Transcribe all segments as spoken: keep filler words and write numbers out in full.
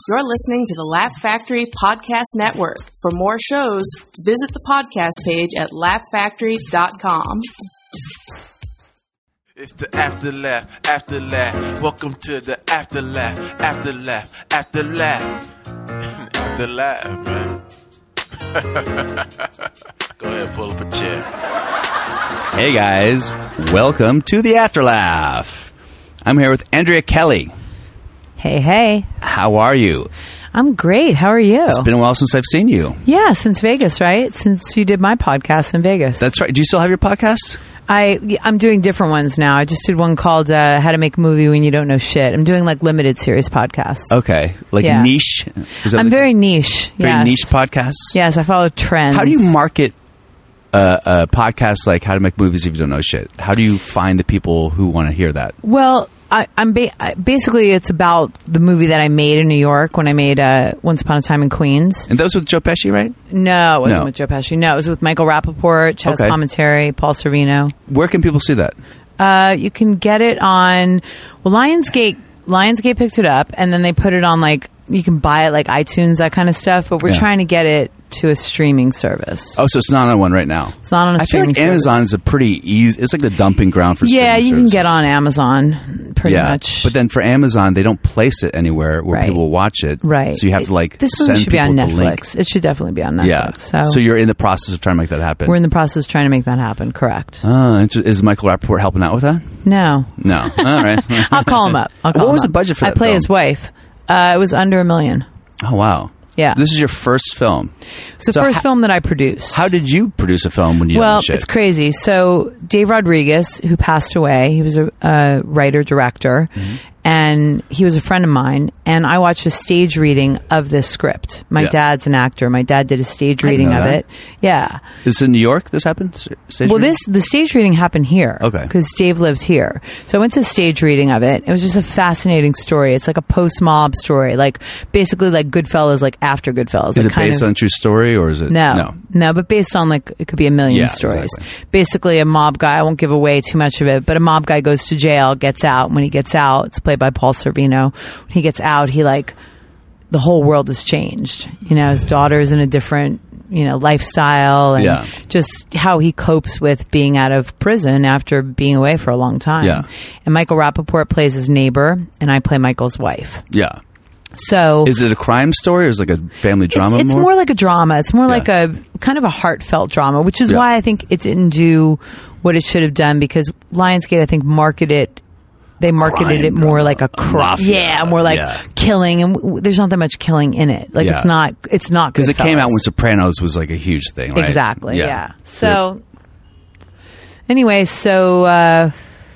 You're listening to the Laugh Factory Podcast Network. For more shows, visit the podcast page at laugh factory dot com. It's the after laugh, after laugh. Welcome to the after laugh, after laugh, after laugh, after laugh, man. Go ahead, pull up a chair. Hey guys, welcome to the After Laugh. I'm here with Andrea Kelly. Hey, hey. How are you? I'm great. How are you? It's been a while since I've seen you. Yeah, since Vegas, right? Since you did my podcast in Vegas. That's right. Do you still have your podcast? I, I'm doing different ones now. I just did one called uh, How to Make a Movie When You Don't Know Shit. I'm doing like limited series podcasts. Okay. Like Yeah. niche? Is that I'm like very niche. Very yes. niche podcasts? Yes, I follow trends. How do you market a, a podcast like How to Make Movies If You Don't Know Shit? How do you find the people who want to hear that? Well, I, I'm ba- I, basically it's about the movie that I made in New York when I made uh, Once Upon a Time in Queens. And that was with Joe Pesci, right? No, it wasn't No. with Joe Pesci. No, it was with Michael Rappaport, Chaz Okay. Commentary, Paul Sorvino. Where can people see that? Uh, you can get it on, well, Lionsgate, Lionsgate picked it up and then they put it on like, you can buy it like iTunes, that kind of stuff, but we're Yeah. trying to get it to a streaming service. Oh, so it's not on one right now. It's not on a I feel streaming like service. Amazon is a pretty easy, it's like the dumping ground for Yeah, streaming you can services. get on Amazon pretty yeah, much. but then for Amazon, they don't place it anywhere where Right. people watch it. right. So you have to like This send movie should be people on the link. Netflix. It should definitely be on Netflix. Yeah. So, So you're in the process of trying to make that happen. we're in the process of trying to make that happen. Correct. Oh, inter- is Michael Rappaport helping out with that? No. No. All right. I'll call him up. I'll call What him was the up. budget for I that play film? his wife. Uh, it was under a million. Oh, wow. Yeah. This is your first film. It's the So first ho- film that I produced. How did you produce a film when you Well, did shit? it's crazy. So Dave Rodriguez, who passed away, he was a, a writer director, Mm-hmm. and he was a friend of mine. And I watched a stage reading of this script. My Yeah. dad's an actor. My dad did a stage I didn't reading know of that. it. Yeah. Is this in New York this happened? S- Stage Well, reading? this the stage reading happened here. Okay. Because Dave lived here. So I went to a stage reading of it. It was just a fascinating story. It's like a post-mob story. Like, basically like Goodfellas, like after Goodfellas. Is like it kind based of, on a true story or is it? No, No. no, but based on like it could be a million Yeah, stories. exactly. Basically, a mob guy. I won't give away too much of it, but a mob guy goes to jail, gets out. When he gets out, it's played by Paul Sorvino. When he gets out, he like the whole world has changed. You know, his daughter's in a different you know lifestyle, and Yeah. just how he copes with being out of prison after being away for a long time. Yeah. And Michael Rappaport plays his neighbor, and I play Michael's wife. Yeah. So Is it a crime story or is it like a family drama? It's, it's more? like a drama. It's more Yeah. like a kind of a heartfelt drama, which is Yeah. why I think it didn't do what it should have done, because Lionsgate, I think, marketed they marketed Crime it more drama. like a crime. Mafia. Yeah, more like Yeah. killing, and w- there's not that much killing in it. Like Yeah. it's not. It's not because it came out when Goodfellas. Sopranos was like a huge thing, right? Exactly. Yeah. So, anyway, so uh,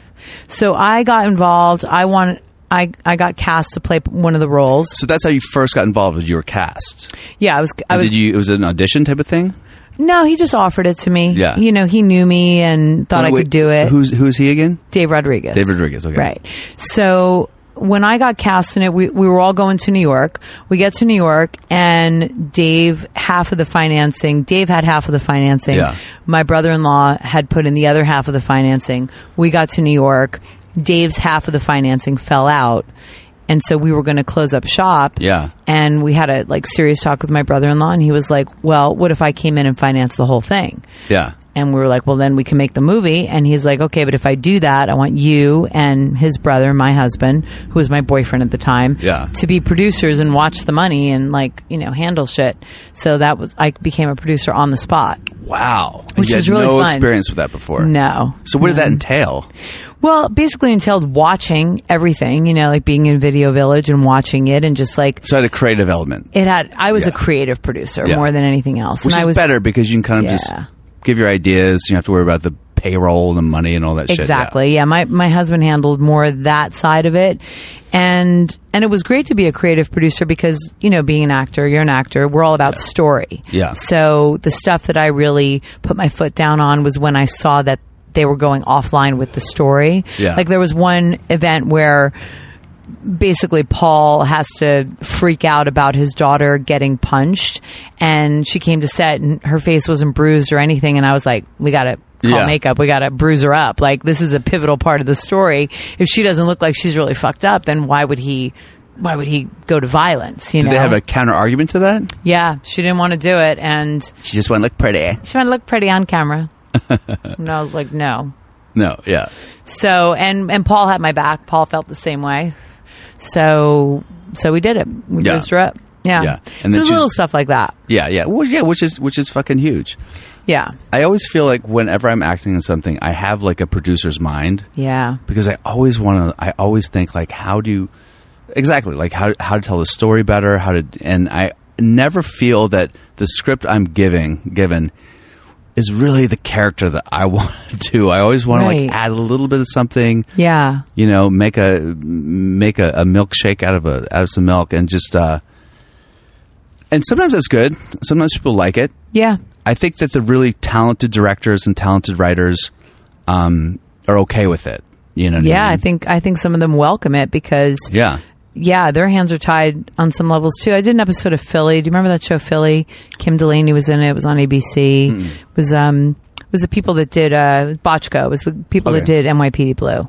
so I got involved. I wanted. I, I got cast to play one of the roles. So that's how you first got involved with your cast. Yeah, I was. I And was. did you? It was an audition type of thing. No, he just offered it to me. Yeah. You know, he knew me and thought Wait, I wait, could do it. Who's who's he again? Dave Rodriguez. Dave Rodriguez, okay. Right. So when I got cast in it, we, we were all going to New York. We get to New York, and Dave, half of the financing, Dave had half of the financing. Yeah. My brother-in-law had put in the other half of the financing. We got to New York. Dave's half of the financing fell out. And so we were going to close up shop. Yeah. And we had a like serious talk with my brother-in-law, and he was like, well, what if I came in and financed the whole thing? Yeah. And we were like, well, then we can make the movie. And he's like, okay, but if I do that, I want you and his brother, my husband, who was my boyfriend at the time, Yeah. to be producers and watch the money and like, you know, handle shit. So that was, I became a producer on the spot. Wow. And Which you was had really no fun. experience with that before. No. So what did that No. entail? Well, basically entailed watching everything, you know, like being in Video Village and watching it, and just like, So it had a creative element, it had, I was Yeah. a creative producer Yeah. more than anything else. which and is I was better because you can kind of just Yeah. give your ideas. You don't have to worry about the payroll and the money and all that shit. Yeah. Exactly. Yeah. My, my husband handled more that side of it. And, and it was great to be a creative producer because, you know, being an actor, you're an actor, we're all about story. Yeah. So the stuff that I really put my foot down on was when I saw that they were going offline with the story. Yeah. Like there was one event where basically Paul has to freak out about his daughter getting punched, and she came to set and her face wasn't bruised or anything, and I was like, we gotta call Yeah. makeup, we gotta bruise her up, like this is a pivotal part of the story. If she doesn't look like she's really fucked up, then why would he why would he go to violence? You Did know, they have a counter argument to that? yeah, she didn't want to do it, and She just want to look pretty. she wanted to look pretty on camera. And I was like, no. No, yeah. So, and and Paul had my back. Paul felt the same way. So, so we did it. We Yeah. used her up. Yeah. Yeah. And And so then there's she's- little stuff like that. Yeah, yeah. Well, yeah, which is which is fucking huge. Yeah. I always feel like whenever I'm acting in something, I have like a producer's mind Yeah. because I always want to. I always think like, how do you, exactly like how how to tell the story better? How to, and I never feel that the script I'm giving given is really the character that I want to do. I always want Right. to like add a little bit of something. Yeah. You know, make a make a, a milkshake out of a out of some milk and just. uh And sometimes that's good. Sometimes people like it. Yeah. I think that the really talented directors and talented writers um, are okay with it. You know what Yeah. I I mean? think, I think some of them welcome it because, Yeah. yeah, their hands are tied on some levels too. I did an episode of Philly. Do you remember that show Philly? Kim Delaney was in it. It was on A B C. Mm-mm. It was um it was the people that did uh Botchko. It was the people that Okay. did N Y P D Blue.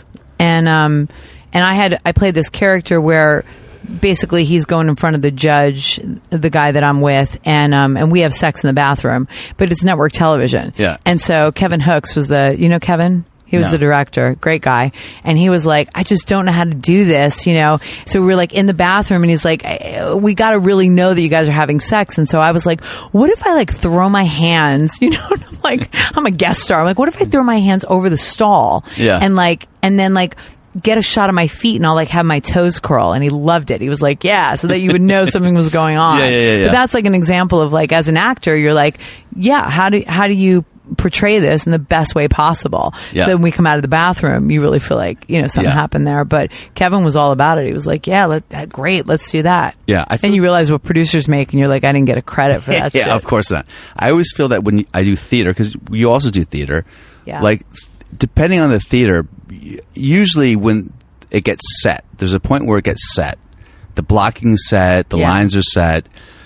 And um and I had I played this character where basically he's going in front of the judge, the guy that I'm with, and um and we have sex in the bathroom, but it's network television. Yeah. And so Kevin Hooks was the you know Kevin? He was No. the director, great guy. And he was like, I just don't know how to do this, you know? So we were like in the bathroom and he's like, I- we got to really know that you guys are having sex. And so I was like, what if I like throw my hands, you know, and I'm like, I'm a guest star. I'm like, what if I throw my hands over the stall Yeah. and like, and then like, get a shot of my feet and I'll like have my toes curl. And he loved it. He was like, yeah, so that you would know something was going on. Yeah, yeah, yeah, yeah. But that's like an example of like, as an actor, you're like, yeah, how do, how do you portray this in the best way possible? Yeah. So when we come out of the bathroom, you really feel like, you know, something Yeah. happened there. But Kevin was all about it. He was like, yeah, let, that, great. Let's do that. Yeah, I And feel- you realize what producers make and you're like, I didn't get a credit for that yeah, shit. of course not. I always feel that when you- I do theater, because you also do theater, Yeah. like depending on the theater, y- usually when it gets set, there's a point where it gets set. The blocking's set, the Yeah. lines are set,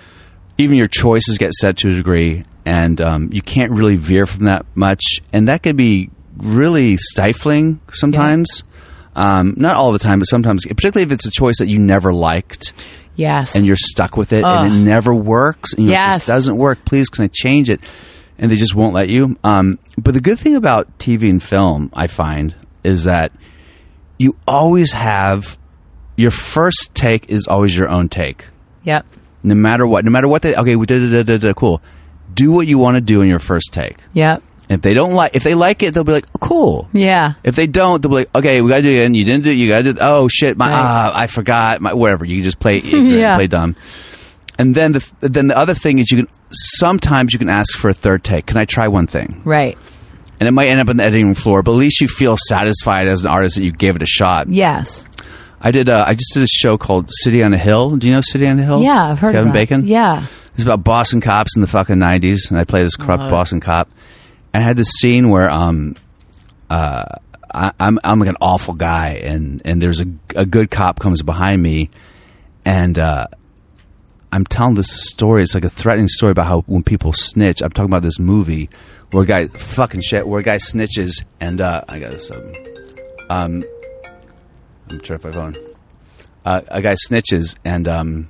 even your choices get set to a degree, and um, you can't really veer from that much, and that can be really stifling sometimes. Um, not all the time, but sometimes, particularly if it's a choice that you never liked. Yes. And you're stuck with it, Ugh. and it never works. And you're like, Yes. this doesn't work. Please, can I change it? And they just won't let you. Um, but the good thing about T V and film, I find, is that you always have your first take is always your own take, Yep. no matter what. No matter what they okay, we did it. Cool. Do what you want to do in your first take. Yep. And if they don't like, if they like it, they'll be like, oh, cool. Yeah. If they don't, they'll be like, okay, we got to do it again. You didn't do it. You got to do it. Oh, shit. My, Right. ah, I forgot. My, whatever. You can just play ignorant, Yeah. play dumb. And then the, then the other thing is you can, sometimes you can ask for a third take. Can I try one thing? Right. And it might end up on the editing floor, but at least you feel satisfied as an artist that you gave it a shot. Yes. I did, uh, I just did a show called City on a Hill. Do you know City on a Hill? Yeah, I've heard Kevin of that. Bacon? Yeah. It's about Boston cops in the fucking nineties, and I play this corrupt Uh-huh. Boston cop. And I had this scene where um, uh, I, I'm I'm like an awful guy, and, and there's a, a good cop comes behind me, and uh, I'm telling this story. It's like a threatening story about how when people snitch. I'm talking about this movie where a guy fucking shit, where a guy snitches, and uh, I got this. Um, um, I'm trying to find my phone. Uh, a guy snitches, and um,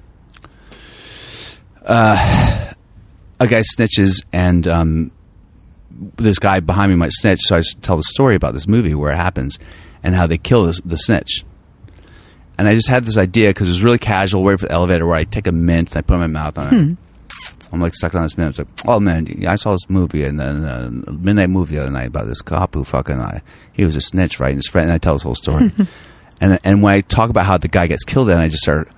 uh, a guy snitches, and um, this guy behind me might snitch. So I just tell the story about this movie where it happens and how they kill this, the snitch. And I just had this idea because it was really casual, waiting for the elevator, where I take a mint and I put it in my mouth on it. Hmm. I'm like stuck on this mint. It's like, oh man, I saw this movie and then uh, a midnight movie the other night about this cop who fucking uh, he was a snitch, right? And his friend, and I tell this whole story. and and when I talk about how the guy gets killed, then I just start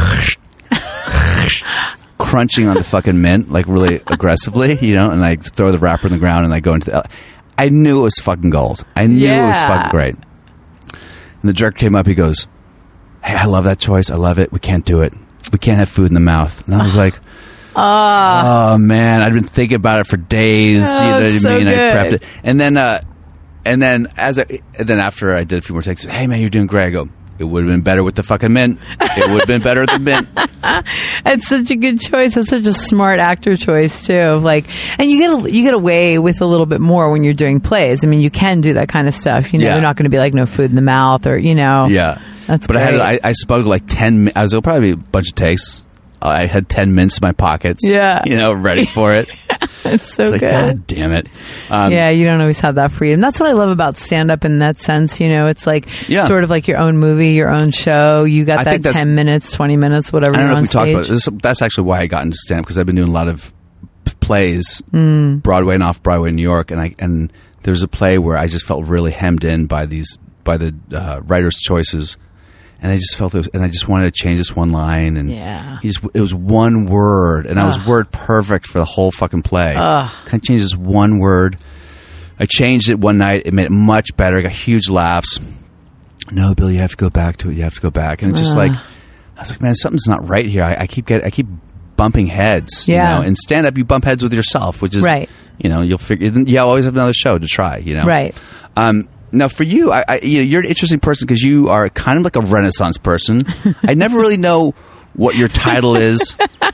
crunching on the fucking mint like really aggressively, you know. And I throw the wrapper in the ground and I go into the. ele- I knew it was fucking gold. I knew it was Yeah. fucking great. And the director came up. He goes, "Hey, I love that choice. I love it. We can't do it. We can't have food in the mouth." And I was like, "Oh man, I'd been thinking about it for days. Oh, you know what I it's so mean? I prepped good. it, and then, uh, and then as I, and then after I did a few more takes, hey man, you're doing great. I go, it would have been better with the fucking mint. It would have been better with the mint. It's such a good choice. It's such a smart actor choice too. Of like, and you get a, you get away with a little bit more when you're doing plays. I mean, you can do that kind of stuff. You know, Yeah. they're not going to be like no food in the mouth or you know. Yeah. That's but great. I had I, I spoke like ten. mi- I was probably a bunch of takes. I had ten minutes in my pockets. Yeah. you know, ready for it. It's so Like, good. God damn it. Um, Yeah, you don't always have that freedom. That's what I love about stand-up in that sense. You know, it's like Yeah. sort of like your own movie, your own show. You got I that think that's- ten minutes, twenty minutes, whatever. I don't you're know if on we talked stage. about this. That's actually why I got into stand-up, because I've been doing a lot of p- plays, Mm. Broadway and off Broadway in New York, and I and there's a play where I just felt really hemmed in by these by the uh, writer's choices, and I just felt it was, and I just wanted to change this one line, and Yeah. he just, it was one word, and I was word perfect for the whole fucking play. Ugh. Can I change this one word? I changed it one night. It made it much better. Got huge laughs. No, Bill, you have to go back to it. You have to go back, and it's just like I was like, man, something's not right here. I, I keep get, I keep bumping heads. Yeah. You know? In stand up, you bump heads with yourself, which is Right. You know, you'll figure. You always have another show to try. You know, Right. Um, now, for you, I, I, you know, you're an interesting person because you are kind of like a Renaissance person. I never really know what your title is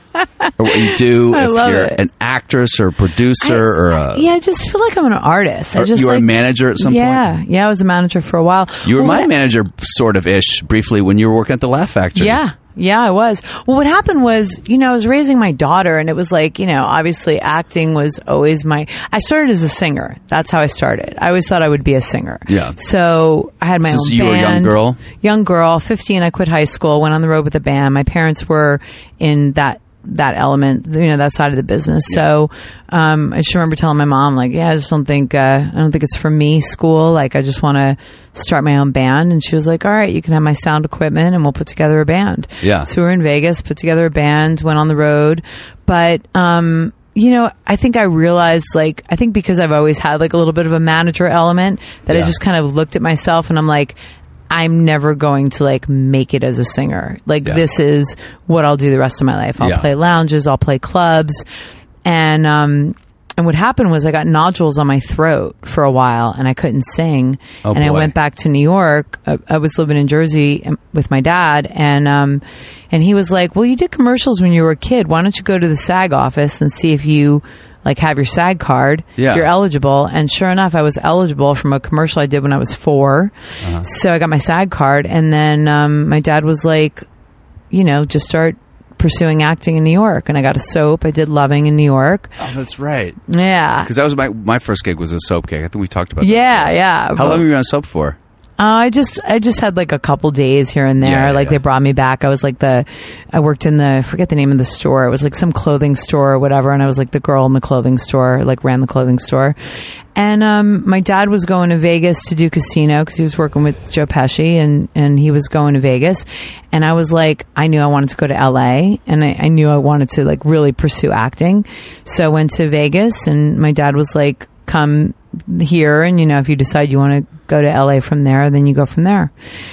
or what you do. I if love you're it. an actress or a producer I- or a, Yeah, I just feel like I'm an artist. I or just you were like, a manager at some yeah, point. yeah. I was a manager for a while. You were Well, my what- manager, sort of ish, briefly when you were working at the Laugh Factory. Yeah. Yeah, I was. Well, what happened was, you know, I was raising my daughter, and it was like, you know, obviously acting was always my. I started as a singer. That's how I started. I always thought I would be a singer. Yeah. So I had my Since own you were a band. young girl? Young girl, fifteen. I quit high school, went on the road with a band. My parents were in that that element, you know, that side of the business. So um, I just remember telling my mom, like, yeah, I just don't think uh, I don't think it's for me. School, like, I just want to start my own band. And she was like, all right, you can have my sound equipment, and we'll put together a band. Yeah. So we were in Vegas, put together a band, went on the road, but. um You know, I think I realized, like, I think because I've always had like a little bit of a manager element, that Yeah. I just kind of looked at myself and I'm like, I'm never going to like make it as a singer. Like, Yeah. this is what I'll do the rest of my life. I'll Yeah. play lounges, I'll play clubs. And, um, and what happened was I got nodules on my throat for a while and I couldn't sing. Oh, and I boy. went back to New York. I, I was living in Jersey um, with my dad, and um, and he was like, "Well, you did commercials when you were a kid. Why don't you go to the SAG office and see if you like have your SAG card? Yeah. You're eligible." And sure enough, I was eligible from a commercial I did when I was four. Uh-huh. So I got my SAG card, and then um, my dad was like, "You know, just start pursuing acting in New York." And I got a soap. I did Loving in New York. Oh, that's right. Yeah. Because that was my my first gig was a soap gig. I think we talked about that. Yeah, yeah. How long were you on soap for? Uh, I just, I just had like a couple days here and there. Yeah, yeah, like yeah. they brought me back. I was like the, I worked in the, I forget the name of the store. It was like some clothing store or whatever. And I was like the girl in the clothing store, like ran the clothing store. And, um, my dad was going to Vegas to do Casino because he was working with Joe Pesci, and, and he was going to Vegas. And I was like, I knew I wanted to go to L A, and I, I knew I wanted to like really pursue acting. So I went to Vegas, and my dad was like, come here, and you know, if you decide you want to go to L A from there, then you go from there.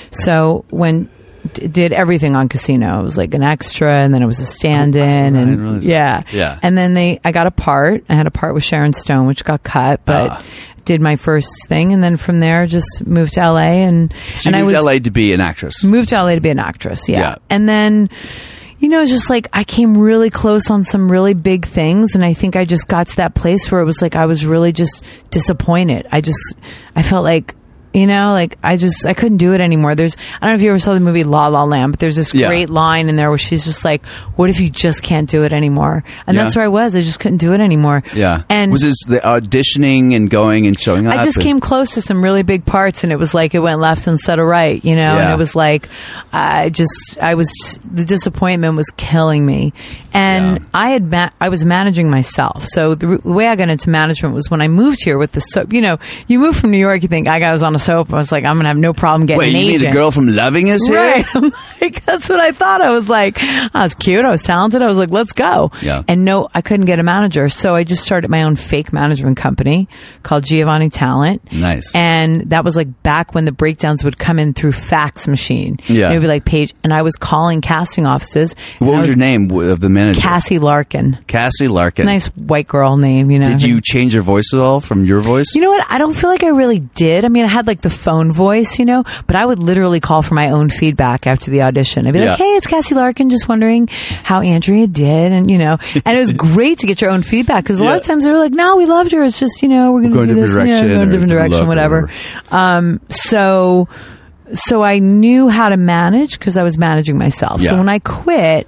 So when d- did everything on Casino, it was like an extra, and then it was a stand-in, Oh, I didn't and realize that. yeah, Yeah. And then they, I got a part. I had a part with Sharon Stone, which got cut, but Ah. did my first thing, and then from there, just moved to L A, and So and you I moved was to L A to be an actress. moved to L A to be an actress. Yeah. Yeah. And then, you know, it's just like I came really close on some really big things. And I think I just got to that place where it was like I was really just disappointed. I just, I felt like, you know, like I just, I couldn't do it anymore. There's, I don't know if you ever saw the movie La La Land, but there's this Yeah. great line in there where she's just like, what if you just can't do it anymore? And Yeah. that's where I was. I just couldn't do it anymore. Yeah. And was this the auditioning and going and showing up? I just and- came close to some really big parts, and it was like it went left instead of right, you know. Yeah. And it was like I just, I was the disappointment was killing me, and Yeah. I had ma- I was managing myself. So the, r- the way I got into management was when I moved here with the soap. You know, you move from New York, you think I was on a soap. I was like, I'm gonna have no problem getting Wait, an you mean agent. the girl from Loving is here? Right. I'm like, that's what I thought. I was like, I was cute. I was talented. I was like, let's go. Yeah. And no, I couldn't get a manager. So I just started my own fake management company called Giovanni Talent. Nice. And that was like back when the breakdowns would come in through fax machine. Yeah. And it would be like Paige. And I was calling casting offices. and What I was your name of the manager? Cassie Larkin. Cassie Larkin. Nice white girl name, you know. Did you change your voice at all from your voice? You know what? I don't feel like I really did. I mean, I had like the phone voice, you know, but I would literally call for my own feedback after the audition. I'd be like, Yeah. hey, it's Cassie Larkin, just wondering how Andrea did. And, you know, and it was great to get your own feedback because a lot of Yeah. times they were like, no, we loved her. It's just, you know, we're going to going do a this, different you know, direction go in a or different we direction, love whatever. her. Um, so, so I knew how to manage because I was managing myself. Yeah. So when I quit,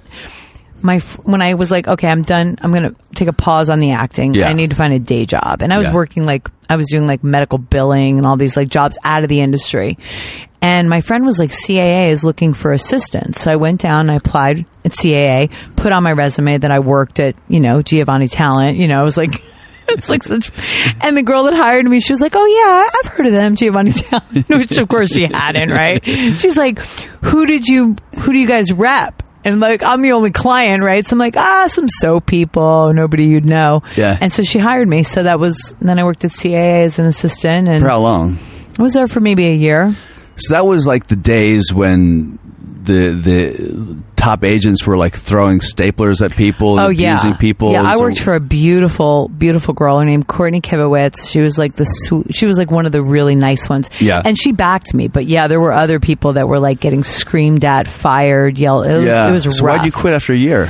my f- when I was like, okay, I'm done. I'm going to take a pause on the acting. Yeah. I need to find a day job. And I was Yeah. working like, I was doing like medical billing and all these like jobs out of the industry. And my friend was like, C A A is looking for assistants. So I went down and I applied at C A A, put on my resume that I worked at, you know, Giovanni Talent. You know, I was like, it's like such, and the girl that hired me, she was like, oh yeah, I've heard of them, Giovanni Talent, which of course she hadn't, right? She's like, who did you, who do you guys rep? And like, I'm the only client, right? So I'm like, ah, some soap people, nobody you'd know. Yeah. And so she hired me. So that was, and then I worked at C A A as an assistant. And For how long? I was there for maybe a year. So that was like the days when the the top agents were like throwing staplers at people, Oh and yeah, abusing people. Yeah, and I so- worked for a beautiful, beautiful girl named Courtney Kivowitz. She was like the sweet, she was like one of the really nice ones. Yeah. and she backed me. But yeah, there were other people that were like getting screamed at, fired, yelled. It was, yeah. it was so rough. why'd you quit after a year?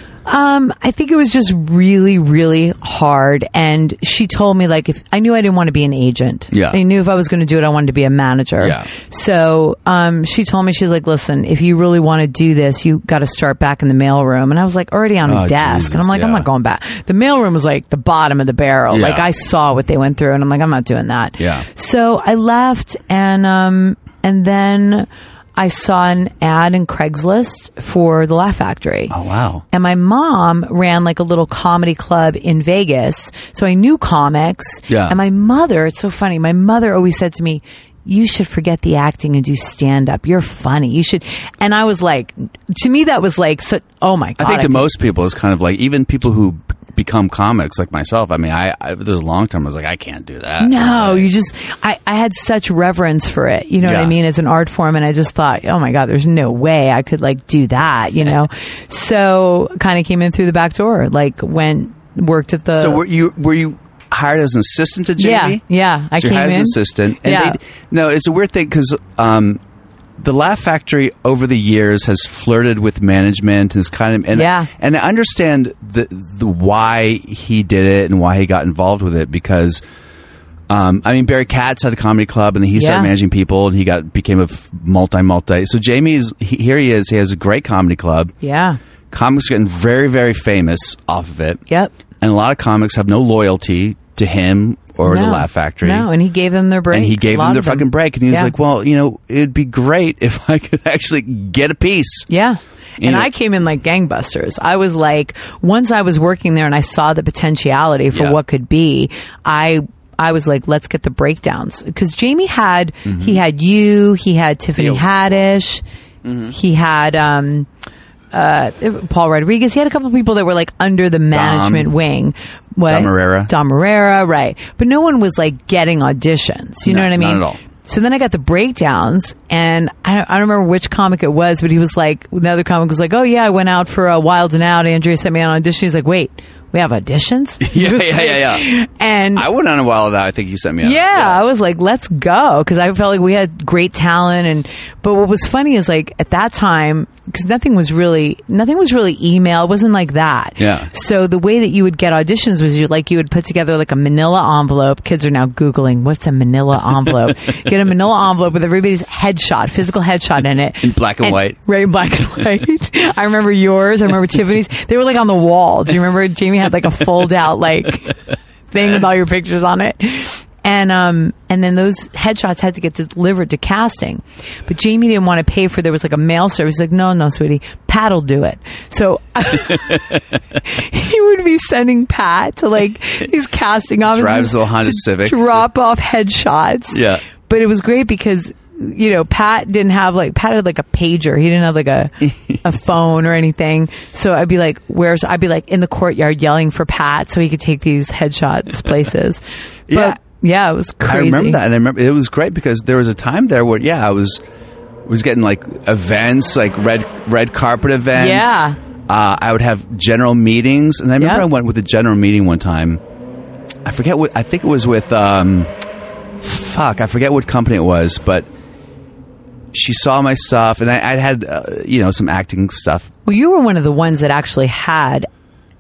Um, I think it was just really, really hard. And she told me, like, if I knew I didn't want to be an agent. Yeah. I knew if I was going to do it, I wanted to be a manager. Yeah. So, um, she told me, she's like, listen, if you really want to do this, you got to start back in the mailroom. And I was like, already on a Oh, desk. Jesus, and I'm like, I'm yeah. not going back. The mailroom was like the bottom of the barrel. Yeah. Like, I saw what they went through, and I'm like, I'm not doing that. Yeah. So I left, and, um, and then I saw an ad in Craigslist for the Laugh Factory. Oh wow. And my mom ran like a little comedy club in Vegas. So I knew comics. Yeah. And my mother, it's so funny. My mother always said to me, you should forget the acting and do stand up. You're funny. You should. And I was like, to me, that was like, so, oh my God. I think to could- most people, it's kind of like even people who b- become comics like myself. I mean, I, I there's a long time I was like, I can't do that. No, you just, I, I had such reverence for it. You know what Yeah. I mean? As an art form. And I just thought, oh my God, there's no way I could like do that, you know? So kind of came in through the back door, like went, worked at the. So were you were you hired as an assistant to Jamie? Yeah, yeah. I so came you're hired in. as an assistant. And Yeah. they, no, it's a weird thing because um, the Laugh Factory over the years has flirted with management and is kind of and Yeah. and I understand the the why he did it and why he got involved with it because. Um, I mean, Barry Katz had a comedy club, and then he started Yeah. managing people, and he got became a f- multi multi. So Jamie's he, here. He is. He has a great comedy club. Yeah. Comics are getting very very famous off of it. Yep. And a lot of comics have no loyalty to him or the No. Laugh Factory. No, and he gave them their break. And he gave A lot them their of them. fucking break. And he was Yeah. like, well, you know, it'd be great if I could actually get a piece. Yeah. You And know- I came in like gangbusters. I was like, once I was working there and I saw the potentiality for Yeah. what could be, I I was like, let's get the breakdowns. Because Jamie had, Mm-hmm. he had you, he had Tiffany Theo. Haddish, Mm-hmm. he had um, uh, Paul Rodriguez. He had a couple of people that were like under the management wing. What? Dom Herrera. Dom Herrera, right. But no one was like getting auditions. You No, know what I mean? not at all. So then I got the breakdowns, and I don't, I don't remember which comic it was, but he was like, another comic was like, oh yeah, I went out for a Wild and Out. Andrea sent me on an audition. He's like, wait, we have auditions? Yeah, yeah, yeah, yeah. And I went on a while that I think you sent me on. yeah, I was like, let's go. Because I felt like we had great talent. And, but what was funny is like at that time, because nothing was really, nothing was really email. It wasn't like that. Yeah. So the way that you would get auditions was you like, you would put together like a manila envelope. Kids are now Googling, what's a manila envelope? Get a manila envelope with everybody's headshot, physical headshot in it. In black and white. Right, in black and white. I remember yours. I remember Tiffany's. They were like on the wall. Do you remember Jamie had like a fold out like thing with all your pictures on it? And um and then those headshots had to get delivered to casting. But Jamie didn't want to pay for, there was like a mail service. He's like, no, no, sweetie, Pat'll do it. So he would be sending Pat to like these casting offices. Drives a little Honda to Civic. drop off headshots. Yeah. But it was great because, you know, Pat didn't have like, Pat had like a pager. He didn't have like a, a phone or anything. So I'd be like, where's, I'd be like in the courtyard yelling for Pat so he could take these headshots places. But Yeah. yeah, it was crazy. I remember that, and I remember it was great because there was a time there where yeah, I was was getting like events, like red red carpet events. Yeah. uh, I would have general meetings, and I remember Yep. I went with a general meeting one time. I forget what I think it was with. Um, fuck, I forget what company it was, but she saw my stuff, and I, I had uh, you know some acting stuff. Well, you were one of the ones that actually had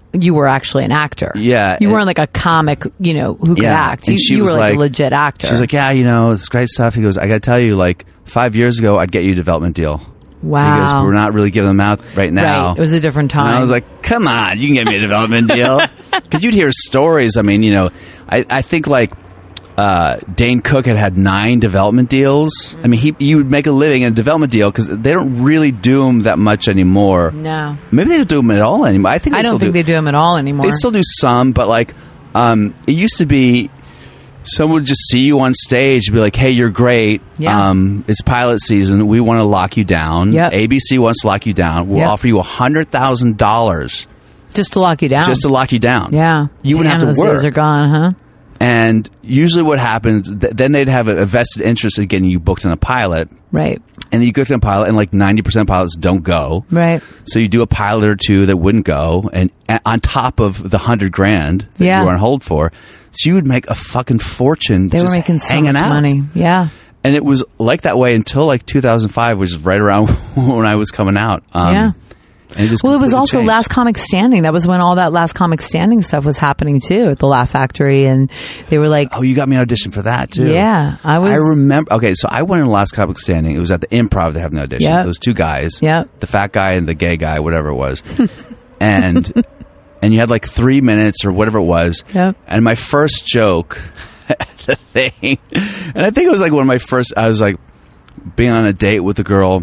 you were actually an actor. Yeah, you and- weren't like a comic, you know, who could Yeah, act. and You, she you was were like, like- a legit actor. She's like, yeah, you know, it's great stuff. He goes, I got to tell you, like five years ago, I'd get you a development deal. wow. He goes, we're not really giving them out right now. Right. It was a different time. And I was like, come on, you can get me a development deal. Because you'd hear stories. I mean, you know, I, I think like uh, Dane Cook had had nine development deals. I mean, he you would make a living in a development deal because they don't really do them that much anymore. no. Maybe they don't do them at all anymore. I think they I don't still think do. they do them at all anymore. They still do some, but like um, it used to be, someone would just see you on stage and be like, hey, you're great. Yeah. Um, it's pilot season. We want to lock you down. Yep. A B C wants to lock you down. We'll Yep. offer you one hundred thousand dollars just to lock you down. just to lock you down. yeah. You wouldn't Damn, have to those work. days are gone, huh? And usually what happens, th- then they'd have a, a vested interest in getting you booked in a pilot. Right. And then you go to a pilot and like ninety percent of pilots don't go. Right. So you do a pilot or two that wouldn't go, and, and on top of the hundred grand that Yeah. you were on hold for, so you would make a fucking fortune. They just were making so hanging much out. money. Yeah. And it was like that way until like two thousand five, which is right around when I was coming out. Um, Yeah. And it just Well, it was completely also changed. Last Comic Standing. That was when all that Last Comic Standing stuff was happening too at the Laugh Factory, and they were like, Oh, you got me an audition for that too. Yeah, I was- I remember. Okay, so I went in the Last Comic Standing. It was at the Improv. They have an audition. Yep. Those two guys. Yep. The fat guy and the gay guy, whatever it was, and and you had like three minutes or whatever it was. Yep. And my first joke, the thing, and I think it was like one of my first. I was like being on a date with a girl,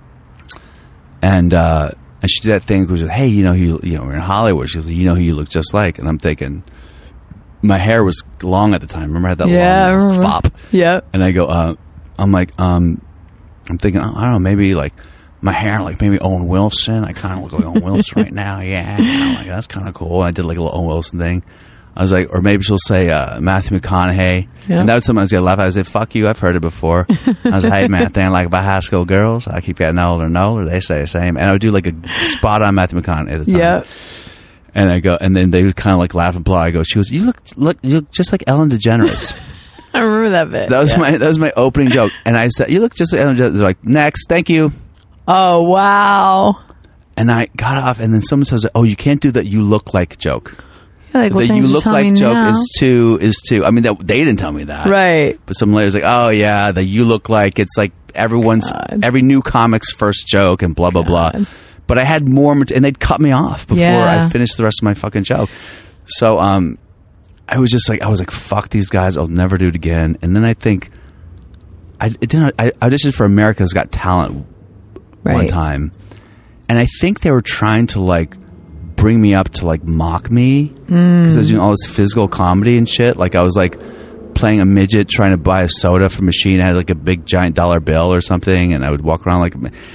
and. uh And she did that thing. Was hey, you know, you you know, we're in Hollywood. She was like, you know, who you look just like. And I'm thinking, my hair was long at the time. Remember I had that Yeah, I long remember. fop. yeah. And I go, uh, I'm like, um, I'm thinking, I don't know, maybe like my hair, like maybe Owen Wilson. I kind of look like Owen Wilson right now. Yeah, I'm like that's kind of cool. And I did like a little Owen Wilson thing. I was like, or maybe she'll say uh, Matthew McConaughey, Yeah. and that was something I was gonna laugh at. I said, "Fuck you, I've heard it before." I was like, "Hey man, thing like about high school girls, I keep getting older and older. They say the same." And I would do like a spot on Matthew McConaughey at the time. Yeah. And I go, and then they would kind of like laugh and blah. I go, she goes, "You look, look, you look just like Ellen DeGeneres." I remember that bit. That was Yeah. my that was my opening joke, and I said, "You look just like Ellen DeGeneres." They're like, "Next, thank you." Oh, wow. And I got off, and then someone says, "Oh, you can't do that. You look like joke. You're like, well, that thanks you for look telling like me joke now. is too is too." I mean, that, they didn't tell me that, Right. But some lawyers like, "Oh yeah, that you look like it's like everyone's God. every new comic's first joke and blah blah blah." But I had more, mat- and they'd cut me off before Yeah. I finished the rest of my fucking joke. So um, I was just like, I was like, "Fuck these guys! I'll never do it again." And then I think I it didn't. I auditioned for America's Got Talent one Right. time, and I think they were trying to like bring me up to like mock me because I was doing all this physical comedy and shit. Like I was like playing a midget trying to buy a soda from a machine. I had like a big giant dollar bill or something, and I would walk around like.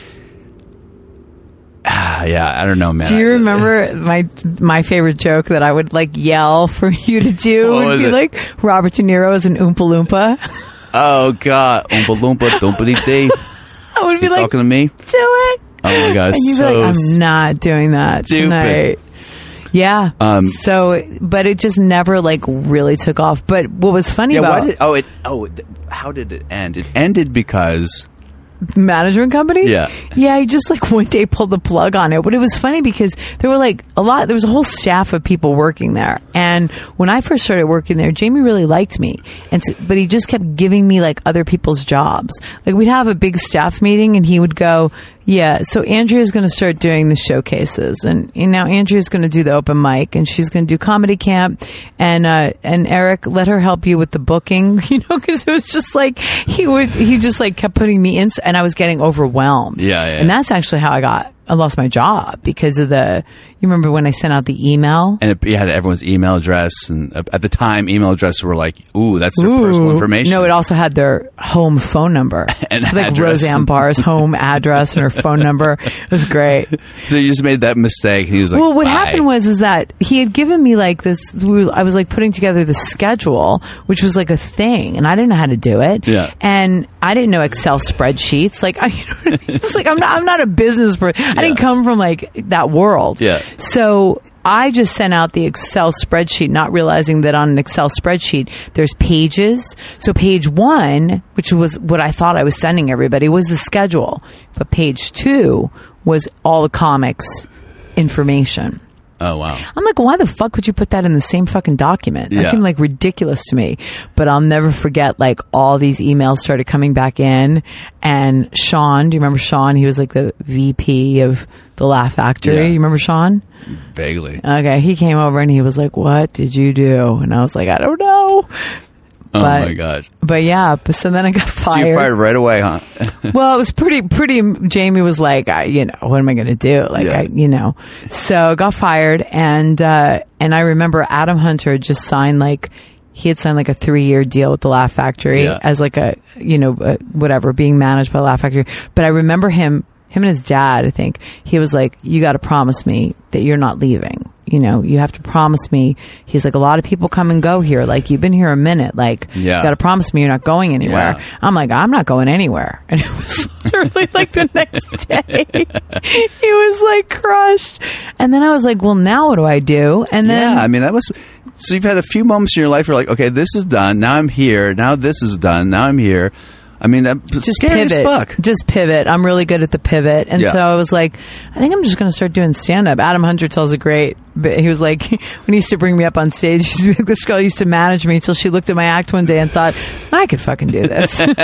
Ah, yeah, I don't know, man. Do you remember my my favorite joke that I would like yell for you to do? What would was be it? like Robert De Niro as an Oompa Loompa. Oh God, Oompa Loompa, Doompity Dee. I would be You like, talking to me? do it. Oh my God, And you'd so be like, I'm not doing that stupid. tonight. Yeah. Um, so, but it just never like really took off. But what was funny Yeah, about why did? Oh, it. Oh, th- how did it end? It ended because. management company? Yeah. Yeah, he just like one day pulled the plug on it. But it was funny because there were like a lot, there was a whole staff of people working there. And when I first started working there, Jamie really liked me. And so, but he just kept giving me like other people's jobs. Like we'd have a big staff meeting and he would go, yeah, so Andrea's going to start doing the showcases, and you know Andrea's going to do the open mic, and she's going to do comedy camp, and uh, and Eric, let her help you with the booking, you know, because it was just like he would he just like kept putting me in, and I was getting overwhelmed. Yeah, yeah. And that's actually how I got I lost my job because of the. You remember when I sent out the email? And it, you had everyone's email address, and uh, at the time, email addresses were like, "Ooh, that's their personal Ooh. information." No, it also had their home phone number, And like address. Roseanne Barr's home address and her phone number. It was great. So you just made that mistake, and he was like, Well, what "Bye." happened was is that he had given me like this. we were- I was like putting together the schedule, which was like a thing, and I didn't know how to do it. Yeah. And I didn't know Excel spreadsheets. Like, I, you know what I mean? It's like I'm not. I'm not a business person. I didn't come from like that world. Yeah. So I just sent out the Excel spreadsheet, not realizing that on an Excel spreadsheet there's pages. So page one, which was what I thought I was sending everybody, was the schedule, but page two was all the comics information. Oh, wow. I'm like, why the fuck would you put that in the same fucking document? That Yeah. seemed like ridiculous to me. But I'll never forget, like, all these emails started coming back in. And Sean, do you remember Sean? He was like the V P of the Laugh Factory. Yeah. You remember Sean? Vaguely. Okay. He came over and he was like, what did you do? And I was like, I don't know. Oh, But- my gosh. But yeah, but so then I got fired. So you fired right away, huh? Well, it was pretty, pretty, Jamie was like, I, you know, what am I going to do? Like, Yeah. I, you know, so I got fired. And, uh, and I remember Adam Hunter just signed like, he had signed like a three year deal with the Laugh Factory Yeah. as like a, you know, uh whatever, being managed by the Laugh Factory. But I remember him, him and his dad, I think, he was like, you got to promise me that you're not leaving. You know, you have to promise me. He's like, a lot of people come and go here. Like, you've been here a minute. Like, Yeah. you got to promise me you're not going anywhere. Yeah. I'm like, I'm not going anywhere. And it was literally like the next day, he was like crushed. And then I was like, well, now what do I do? And then, Yeah, I mean, that was... So you've had a few moments in your life where you're like, okay, this is done. Now I'm here. Now this is done. Now I'm here. I mean, that's just scary pivot. as fuck. Just pivot. I'm really good at the pivot. And Yeah. so I was like, I think I'm just going to start doing stand up. Adam Hunter tells a great, but he was like, when he used to bring me up on stage, he's like, this girl used to manage me until she looked at my act one day and thought, I could fucking do this. And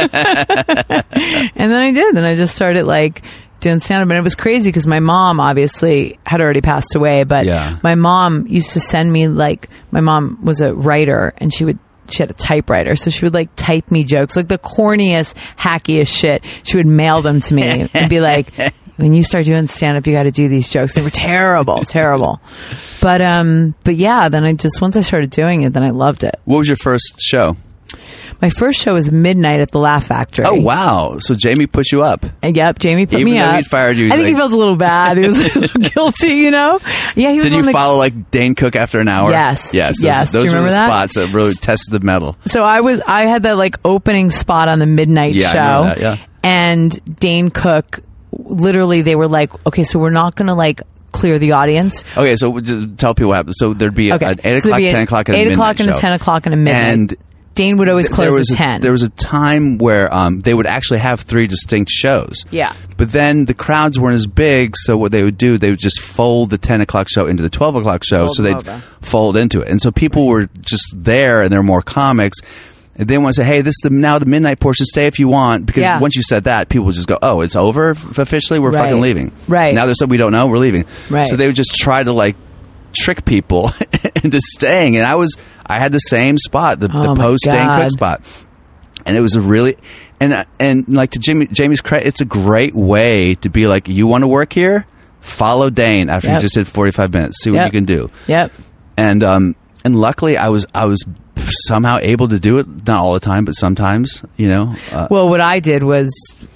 then I did. And I just started like doing stand up. And it was crazy because my mom obviously had already passed away, but Yeah. my mom used to send me like, my mom was a writer and she would, she had a typewriter, so she would like type me jokes, like the corniest, hackiest shit. She would mail them to me and be like, when you start doing stand up, you got to do these jokes. They were terrible, terrible. But, um, but yeah, then I just, once I started doing it, then I loved it. What was your first show? My first show was Midnight at the Laugh Factory. Oh, wow. So Jamie put you up. And yep, Jamie put Even me though up. he'd fired you, he's I think he like- felt a little bad. He was a little guilty, you know? Yeah, he was Did on you the- follow like Dane Cook after an hour? Yes. Yes. Those, Yes. Do those you were the remember that? spots that really tested the metal. So I was, I had that like opening spot on the Midnight Yeah, I show. know that, yeah. And Dane Cook, literally, they were like, okay, so we're not going to like clear the audience. Okay, so just tell people what happened. So there'd be Okay. an eight So there'd o'clock, be an ten o'clock, and eight a o'clock midnight and a show. ten o'clock and a midnight. And Dane would always th- close there was at a, ten. There was a time where um, they would actually have three distinct shows. Yeah. But then the crowds weren't as big, so what they would do, they would just fold the ten o'clock show into the twelve o'clock show, Fold so them they'd over. fold into it. And so people were just there, and there were more comics. And they want to say, hey, this is the, now the midnight portion, stay if you want. Because Yeah. once you said that, people would just go, oh, it's over f- officially? We're Right. fucking leaving. Right. Now there's something we don't know, we're leaving. Right. So they would just try to, like, trick people into staying. And I was, I had the same spot, the, Oh the my post Dane God. Cook spot. And it was a really, and uh, and like to Jimmy, Jamie's credit, it's a great way to be like, you want to work here? Follow Dane after Yep. you just did forty-five minutes. See what Yep. you can do. Yep. And um and luckily, I was I was somehow able to do it. Not all the time, but sometimes. You know. Uh, Well, what I did was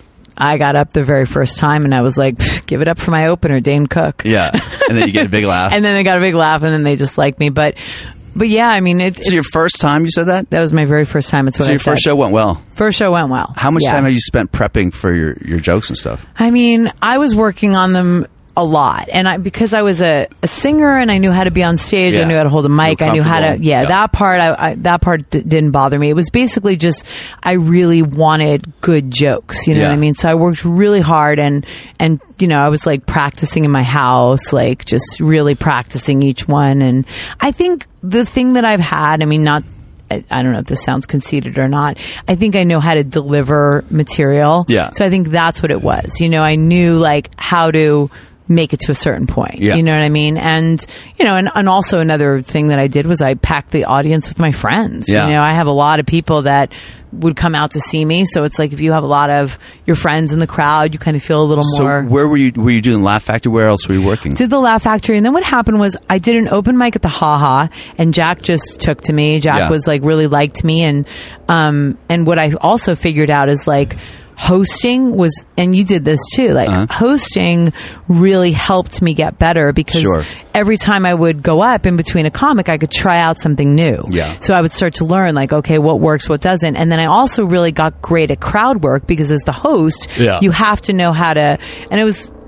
I got up the very first time and I was like, "Pff, give it up for my opener, Dane Cook. yeah. And then you get a big laugh. And then they got a big laugh and then they just liked me. But, but yeah, I mean, it, so your first time you said that. that was my very first time. It's what So I your said. first show went well. First show went well. How much Yeah. time have you spent prepping for your, your jokes and stuff? I mean, I was working on them a lot, and I because I was a, a singer and I knew how to be on stage. Yeah. I knew how to hold a mic. You were I knew how to. comfortable. Yeah, Yeah. that part. I, I that part d- didn't bother me. It was basically just I really wanted good jokes. You know Yeah. what I mean? So I worked really hard, and and you know I was like practicing in my house, like just really practicing each one. And I think the thing that I've had, I mean, not. I I don't know if this sounds conceited or not. I think I know how to deliver material. Yeah. So I think that's what it was. You know, I knew like how to make it to a certain point. Yeah. You know what I mean? And, you know, and, and also another thing that I did was I packed the audience with my friends. Yeah. You know, I have a lot of people that would come out to see me. So it's like if you have a lot of your friends in the crowd, you kind of feel a little So more. where were you? Were you doing Laugh Factory? Where else were you working? Did the Laugh Factory, and then what happened was I did an open mic at the Ha Ha, and Jack just took to me. Jack Yeah. was like really liked me, and um and what I also figured out is like hosting was, and you did this too, like Uh-huh. hosting really helped me get better because Sure. every time I would go up in between a comic, I could try out something new. Yeah. So I would start to learn like, okay, what works, what doesn't. And then I also really got great at crowd work because as the host, Yeah. you have to know how to, and it was,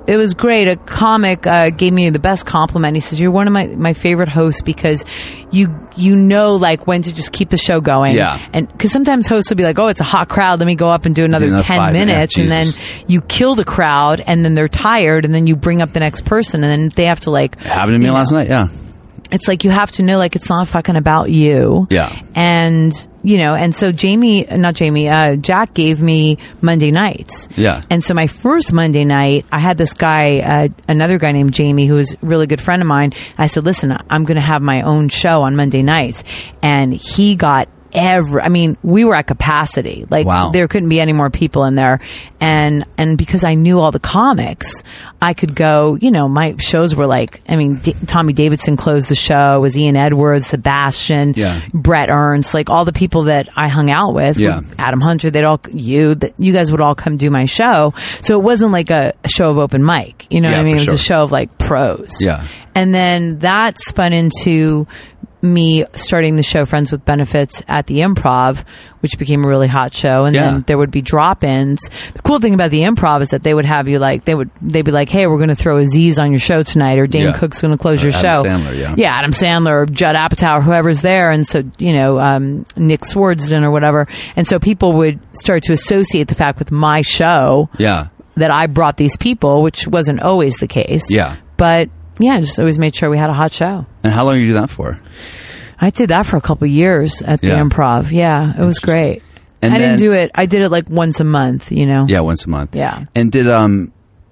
it was great. A comic uh, gave me the best compliment. He says, "You're one of my, my favorite hosts because you you know like when to just keep the show going." Yeah. And because sometimes hosts will be like, "Oh, it's a hot crowd. Let me go up and do another, Do another ten five minutes," minutes. and then Jesus. you kill the crowd, and then they're tired, and then you bring up the next person, and then they have to like. It happened to me you last know, night. Yeah. It's like you have to know like it's not fucking about you. Yeah. And you know, and so Jamie, not Jamie, uh, Jack gave me Monday nights. Yeah. And so my first Monday night, I had this guy, uh, another guy named Jamie, who was a really good friend of mine. I said, listen, I'm going to have my own show on Monday nights. And he got every, I mean, we were at capacity. Like Wow. there couldn't be any more people in there. And, and because I knew all the comics, I could go, you know, my shows were like, I mean, D- Tommy Davidson closed the show, it was Ian Edwards, Sebastian, Yeah. Brett Ernst, like all the people that I hung out with, Yeah. would- Adam Hunter, they'd all, you, that you guys would all come do my show. So it wasn't like a, a show of open mic, you know Yeah, what I mean? for It was sure. a show of like pros. Yeah. And then that spun into me starting the show Friends with Benefits at the Improv, which became a really hot show. And Yeah. then there would be drop-ins. The cool thing about the Improv is that they would have you like, they would, they'd be like, hey, we're going to throw Aziz on your show tonight, or Dane Yeah. Cook's going to close Or your Adam show. Sandler, yeah. Yeah, Adam Sandler, or Judd Apatow, or whoever's there. And so, you know, um, Nick Swardsden or whatever. And so people would start to associate the fact with my show Yeah. that I brought these people, which wasn't always the case. Yeah. But yeah, I just always made sure we had a hot show. And how long did you do that for? I did that for a couple of years at the Yeah. Improv. Yeah, it was great. And I then- didn't do it. I did it like once a month, you know? Yeah, once a month. Yeah. And did um,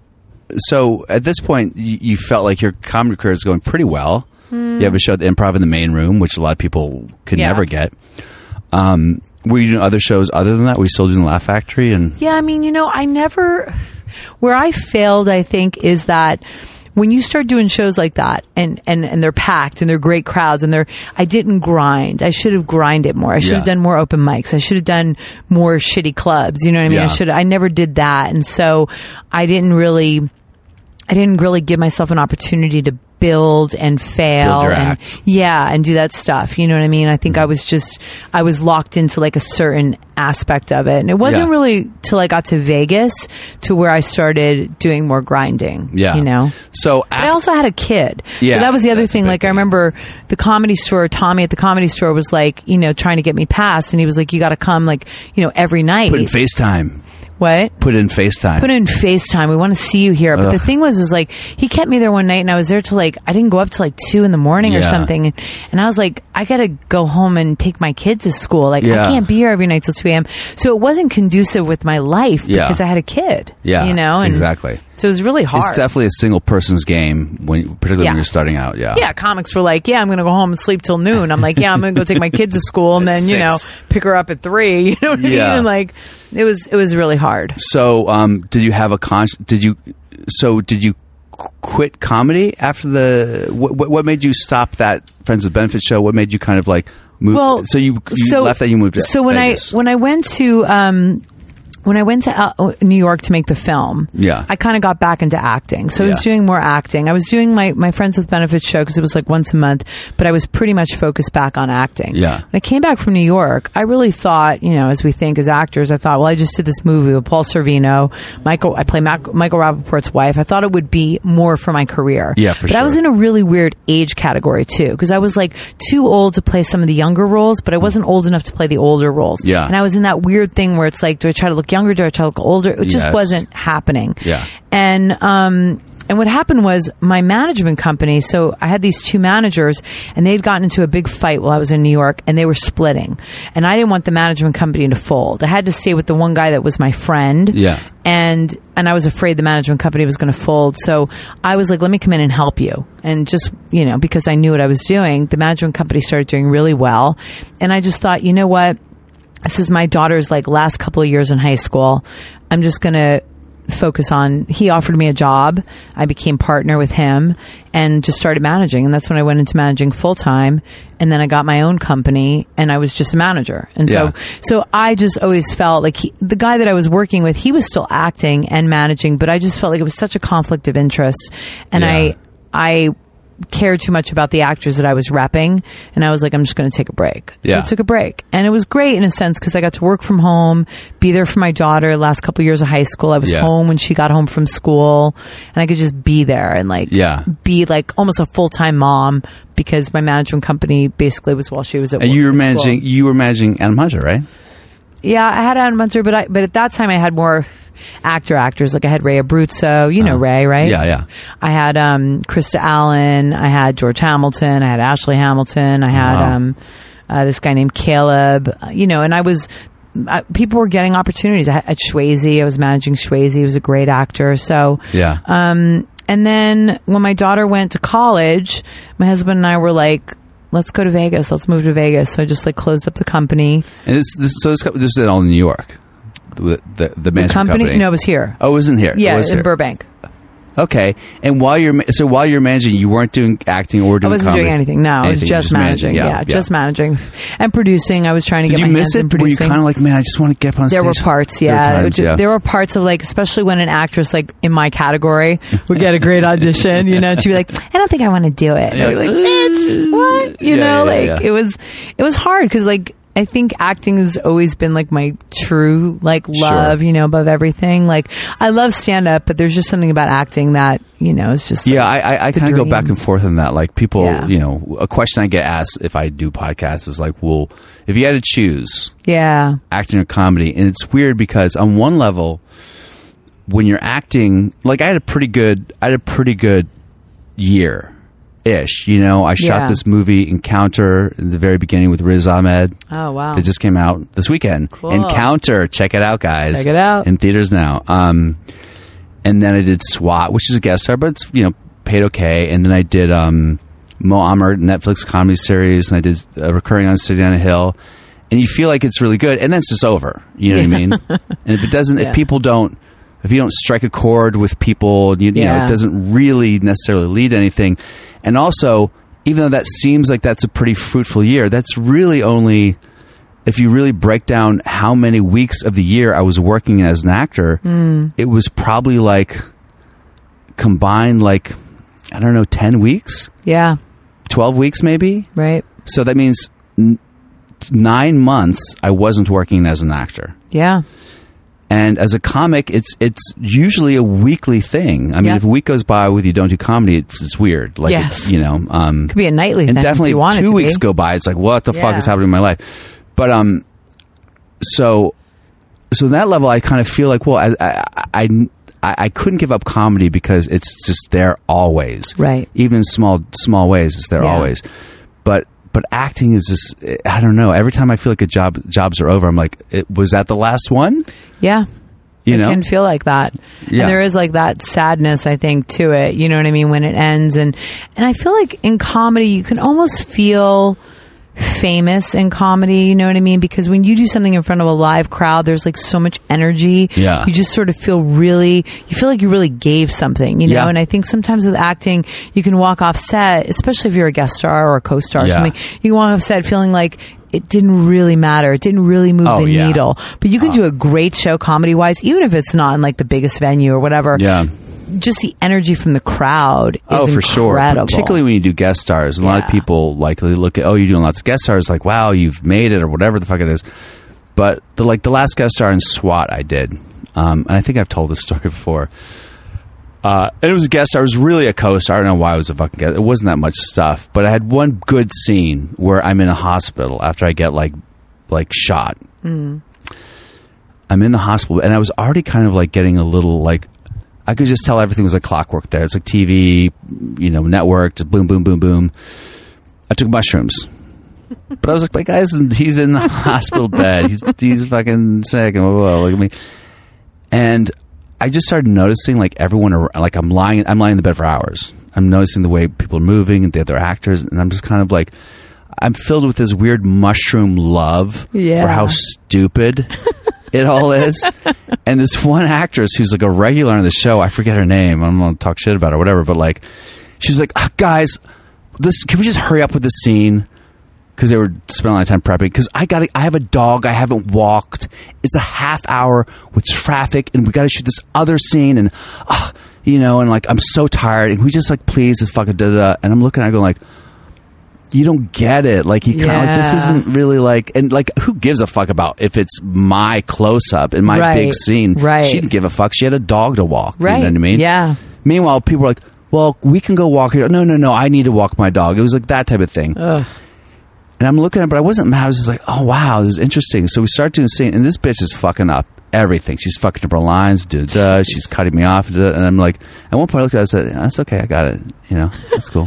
so at this point you, you felt like your comedy career is going pretty well. You have a show at the Improv in the main room, which a lot of people could Yeah. never get. Um, were you doing other shows other than that? Were you still doing Laugh Factory? And Yeah, I mean, you know, I never. Where I failed, I think, is that when you start doing shows like that and, and, and they're packed and they're great crowds and they're, I didn't grind. I should have grinded more. I should Yeah. have done more open mics. I should have done more shitty clubs. You know what I mean? Yeah. I should, I never did that. And so I didn't really, I didn't really give myself an opportunity to build and fail Build your and act. yeah, and do that stuff. You know what I mean? I think I was just, I was locked into like a certain aspect of it. And it wasn't Yeah. really till I got to Vegas to where I started doing more grinding. Yeah. You know? So But I also had a kid. Yeah, So that was the other that's a thing. big Like I thing. remember the Comedy Store, Tommy at the Comedy Store was like, you know, trying to get me passed. And he was like, you got to come like, you know, every night. put in FaceTime. What? Put in FaceTime. Put in FaceTime. We want to see you here. But the Ugh. thing was, is like, he kept me there one night and I was there till like, I didn't go up till like two in the morning or Yeah. something. And, and I was like, I got to go home and take my kids to school. Like, Yeah. I can't be here every night till two a.m. So it wasn't conducive with my life Yeah. because I had a kid. Yeah, You know? And exactly. So it was really hard. It's definitely a single person's game, when, particularly when Yes. you're starting out. Yeah. Yeah, comics were like, yeah, I'm going to go home and sleep till noon. I'm like, yeah, I'm going to go take my kids to school and then, you know, Six. pick her up at three. You know what Yeah. I mean? Like, it was, it was really hard. So, um, did you have a con? Did you? So, did you qu- quit comedy after the? What, what what made you stop that Friends with Benefits show? What made you kind of like move? Well, so you, you so, left that, you moved to So when Vegas. I when I went to um, when I went to uh, New York to make the film, Yeah. I kind of got back into acting. So I was Yeah. doing more acting. I was doing my, my Friends with Benefits show because it was like once a month, but I was pretty much focused back on acting. Yeah. When I came back from New York, I really thought, you know, as we think as actors, I thought, well, I just did this movie with Paul Sorvino, Michael. I play Mac, Michael Rappaport's wife. I thought it would be more for my career. Yeah, for but sure. I was in a really weird age category too, because I was like too old to play some of the younger roles, but I wasn't old enough to play the older roles. Yeah. And I was in that weird thing where it's like, do I try to look younger? Do I try to look older? It just Yes. wasn't happening. Yeah. And, um, and what happened was my management company, so I had these two managers and they'd gotten into a big fight while I was in New York and they were splitting. And I didn't want the management company to fold. I had to stay with the one guy that was my friend. Yeah. And, and I was afraid the management company was going to fold. So I was like, let me come in and help you. And just, you know, because I knew what I was doing, the management company started doing really well. And I just thought, you know what? This is my daughter's like last couple of years in high school. I'm just going to focus on, he offered me a job. I became partner with him and just started managing. And that's when I went into managing full time. And then I got my own company and I was just a manager. And Yeah. so, so I just always felt like he, the guy that I was working with, he was still acting and managing, but I just felt like it was such a conflict of interest. And Yeah. I, I, cared too much about the actors that I was repping, and I was like, I'm just going to take a break. Yeah. So I took a break, and it was great in a sense because I got to work from home, be there for my daughter. Last couple of years of high school, I was Yeah. home when she got home from school, and I could just be there and like Yeah. be like almost a full time mom because my management company basically was while she was at And work you were at managing, school. you were managing Adam Hunter, right? Yeah, I had Adam Hunter, but I but at that time I had more actor actors. Like I had Ray Abruzzo, you know Uh, Ray, right? Yeah, yeah. I had um, Krista Allen. I had George Hamilton. I had Ashley Hamilton. I had Wow. um, uh, this guy named Caleb. uh, You know, and I was. Uh, people were getting opportunities. I had, at Swayze, I was managing Swayze. He was a great actor. So, Yeah. um, and then when my daughter went to college, my husband and I were like, "Let's go to Vegas. Let's move to Vegas." So I just like closed up the company. And this, this, so this, co- this is all in New York. The the, the The management company? company. No, it was here. Oh, it wasn't here. Yeah, it was in here. Burbank. Okay. And while you're ma- so while you're managing, you weren't doing acting or I doing wasn't comedy? doing anything. No, I was Anything, you were just managing. Yeah, Yeah, just managing and producing. I was trying to Did get you my miss hands in it? Were you producing. kind of like, man, I just want to get up on There stage? were parts, There were yeah. times, yeah. There were parts of like, especially when an actress like in my category would get a great audition, you know, and she'd be like, "I don't think I want to do it." And I'd be like, "Bitch, what?" You Yeah, know, yeah, like yeah. it was, it was hard because like I think acting has always been like my true like love, Sure. you know, above everything. Like I love stand up, but there's just something about acting that you know is just Yeah, like, I, I, I the kind of go dream. back and forth on that. Like people, Yeah. you know, a question I get asked if I do podcasts is like, well, if you had to choose yeah, acting or comedy, and it's weird because on one level, when you're acting, like I had a pretty good, I had a pretty good year. Ish, you know, I shot Yeah. this movie Encounter in the very beginning with Riz Ahmed. oh wow, That just came out this weekend. Cool. Encounter, check it out, guys. Check it out. In theaters now. Um, and then I did SWAT, which is a guest star, but it's, you know, paid okay. And then I did um, Mo Ammer Netflix comedy series, and I did uh, Recurring on City on a Hill. And you feel like it's really good, and then it's just over. You know what I mean? And if it doesn't, Yeah. if people don't, if you don't strike a chord with people, you, you know, Yeah. it doesn't really necessarily lead to anything. And also, even though that seems like that's a pretty fruitful year, that's really only, if you really break down how many weeks of the year I was working as an actor, Mm. it was probably like combined like, I don't know, ten weeks, yeah, twelve weeks maybe. right, So that means n- nine months I wasn't working as an actor. yeah, And as a comic, it's it's usually a weekly thing. I mean, Yeah. if a week goes by with you don't do comedy, it's, it's weird. Like, Yes. it's, you know, um, could be a nightly and thing. definitely if you want it two to weeks be. go by, it's like, what the fuck Yeah. is happening in my life? But um, so so on that level, I kind of feel like, well, I I, I I I couldn't give up comedy because it's just there always, Right. Even in small small ways, it's there Yeah. always. But but acting is just, I don't know. Every time I feel like a job jobs are over, I'm like, it, was that the last one? Yeah. You it know? can feel like that. Yeah. And there is like that sadness, I think, to it. You know what I mean? When it ends. And, and I feel like in comedy, you can almost feel famous in comedy. You know what I mean? Because when you do something in front of a live crowd, there's like so much energy. Yeah. You just sort of feel really, you feel like you really gave something, you know? Yeah. And I think sometimes with acting, you can walk off set, especially if you're a guest star or a co-star or Yeah. something, you can walk off set feeling like, it didn't really matter. It didn't really move Oh, the yeah. needle. But you can do a great show comedy wise, even if it's not in like the biggest venue or whatever. Yeah. Just the energy from the crowd is Oh, for sure. incredible. Particularly when you do guest stars. A lot of Yeah. people like they look at, oh, you're doing lots of guest stars, like, wow, you've made it or whatever the fuck it is. But the like the last guest star in SWAT I did, um, and I think I've told this story before. Uh, and it was a guest star. It was really a co-star. I don't know why it was a fucking guest. It wasn't that much stuff, but I had one good scene where I'm in a hospital after I get like like shot. Mm. I'm in the hospital, and I was already kind of like getting a little like, I could just tell everything was like clockwork there. It's like T V, you know, networked, boom, boom, boom, boom. I took mushrooms. But I was like, my guy's, he's in the hospital bed. He's he's fucking sick. And whoa, whoa, look at me. And I just started noticing like everyone, around, like I'm lying, I'm lying in the bed for hours. I'm noticing the way people are moving and the other actors. And I'm just kind of like, I'm filled with this weird mushroom love Yeah. for how stupid it all is. And this one actress who's like a regular on the show, I forget her name. I'm going to talk shit about her or whatever. But like, she's like, ah, guys, this, can we just hurry up with this scene? Because they were spending a lot of time prepping. Because I got, I have a dog. I haven't walked. It's a half hour with traffic, and we got to shoot this other scene. And uh, you know, and like I'm so tired, and we just like please just fucking da da. And I'm looking at her going like, you don't get it. Like, you kind of Yeah. like, this isn't really like, and like, who gives a fuck about if it's my close up in my Right. big scene? Right. She didn't give a fuck. She had a dog to walk. Right. You know what I mean? Yeah. Meanwhile, people were like, well, we can go walk here. No, no, no. I need to walk my dog. It was like that type of thing. Ugh. And I'm looking at it, but I wasn't mad. I was just like, oh, wow, this is interesting. So we start doing the scene, and this bitch is fucking up everything. She's fucking up her lines. Duh, duh, she's cutting me off. Duh, and I'm like, at one point I looked at it, I said, that's okay. I got it. You know, that's cool.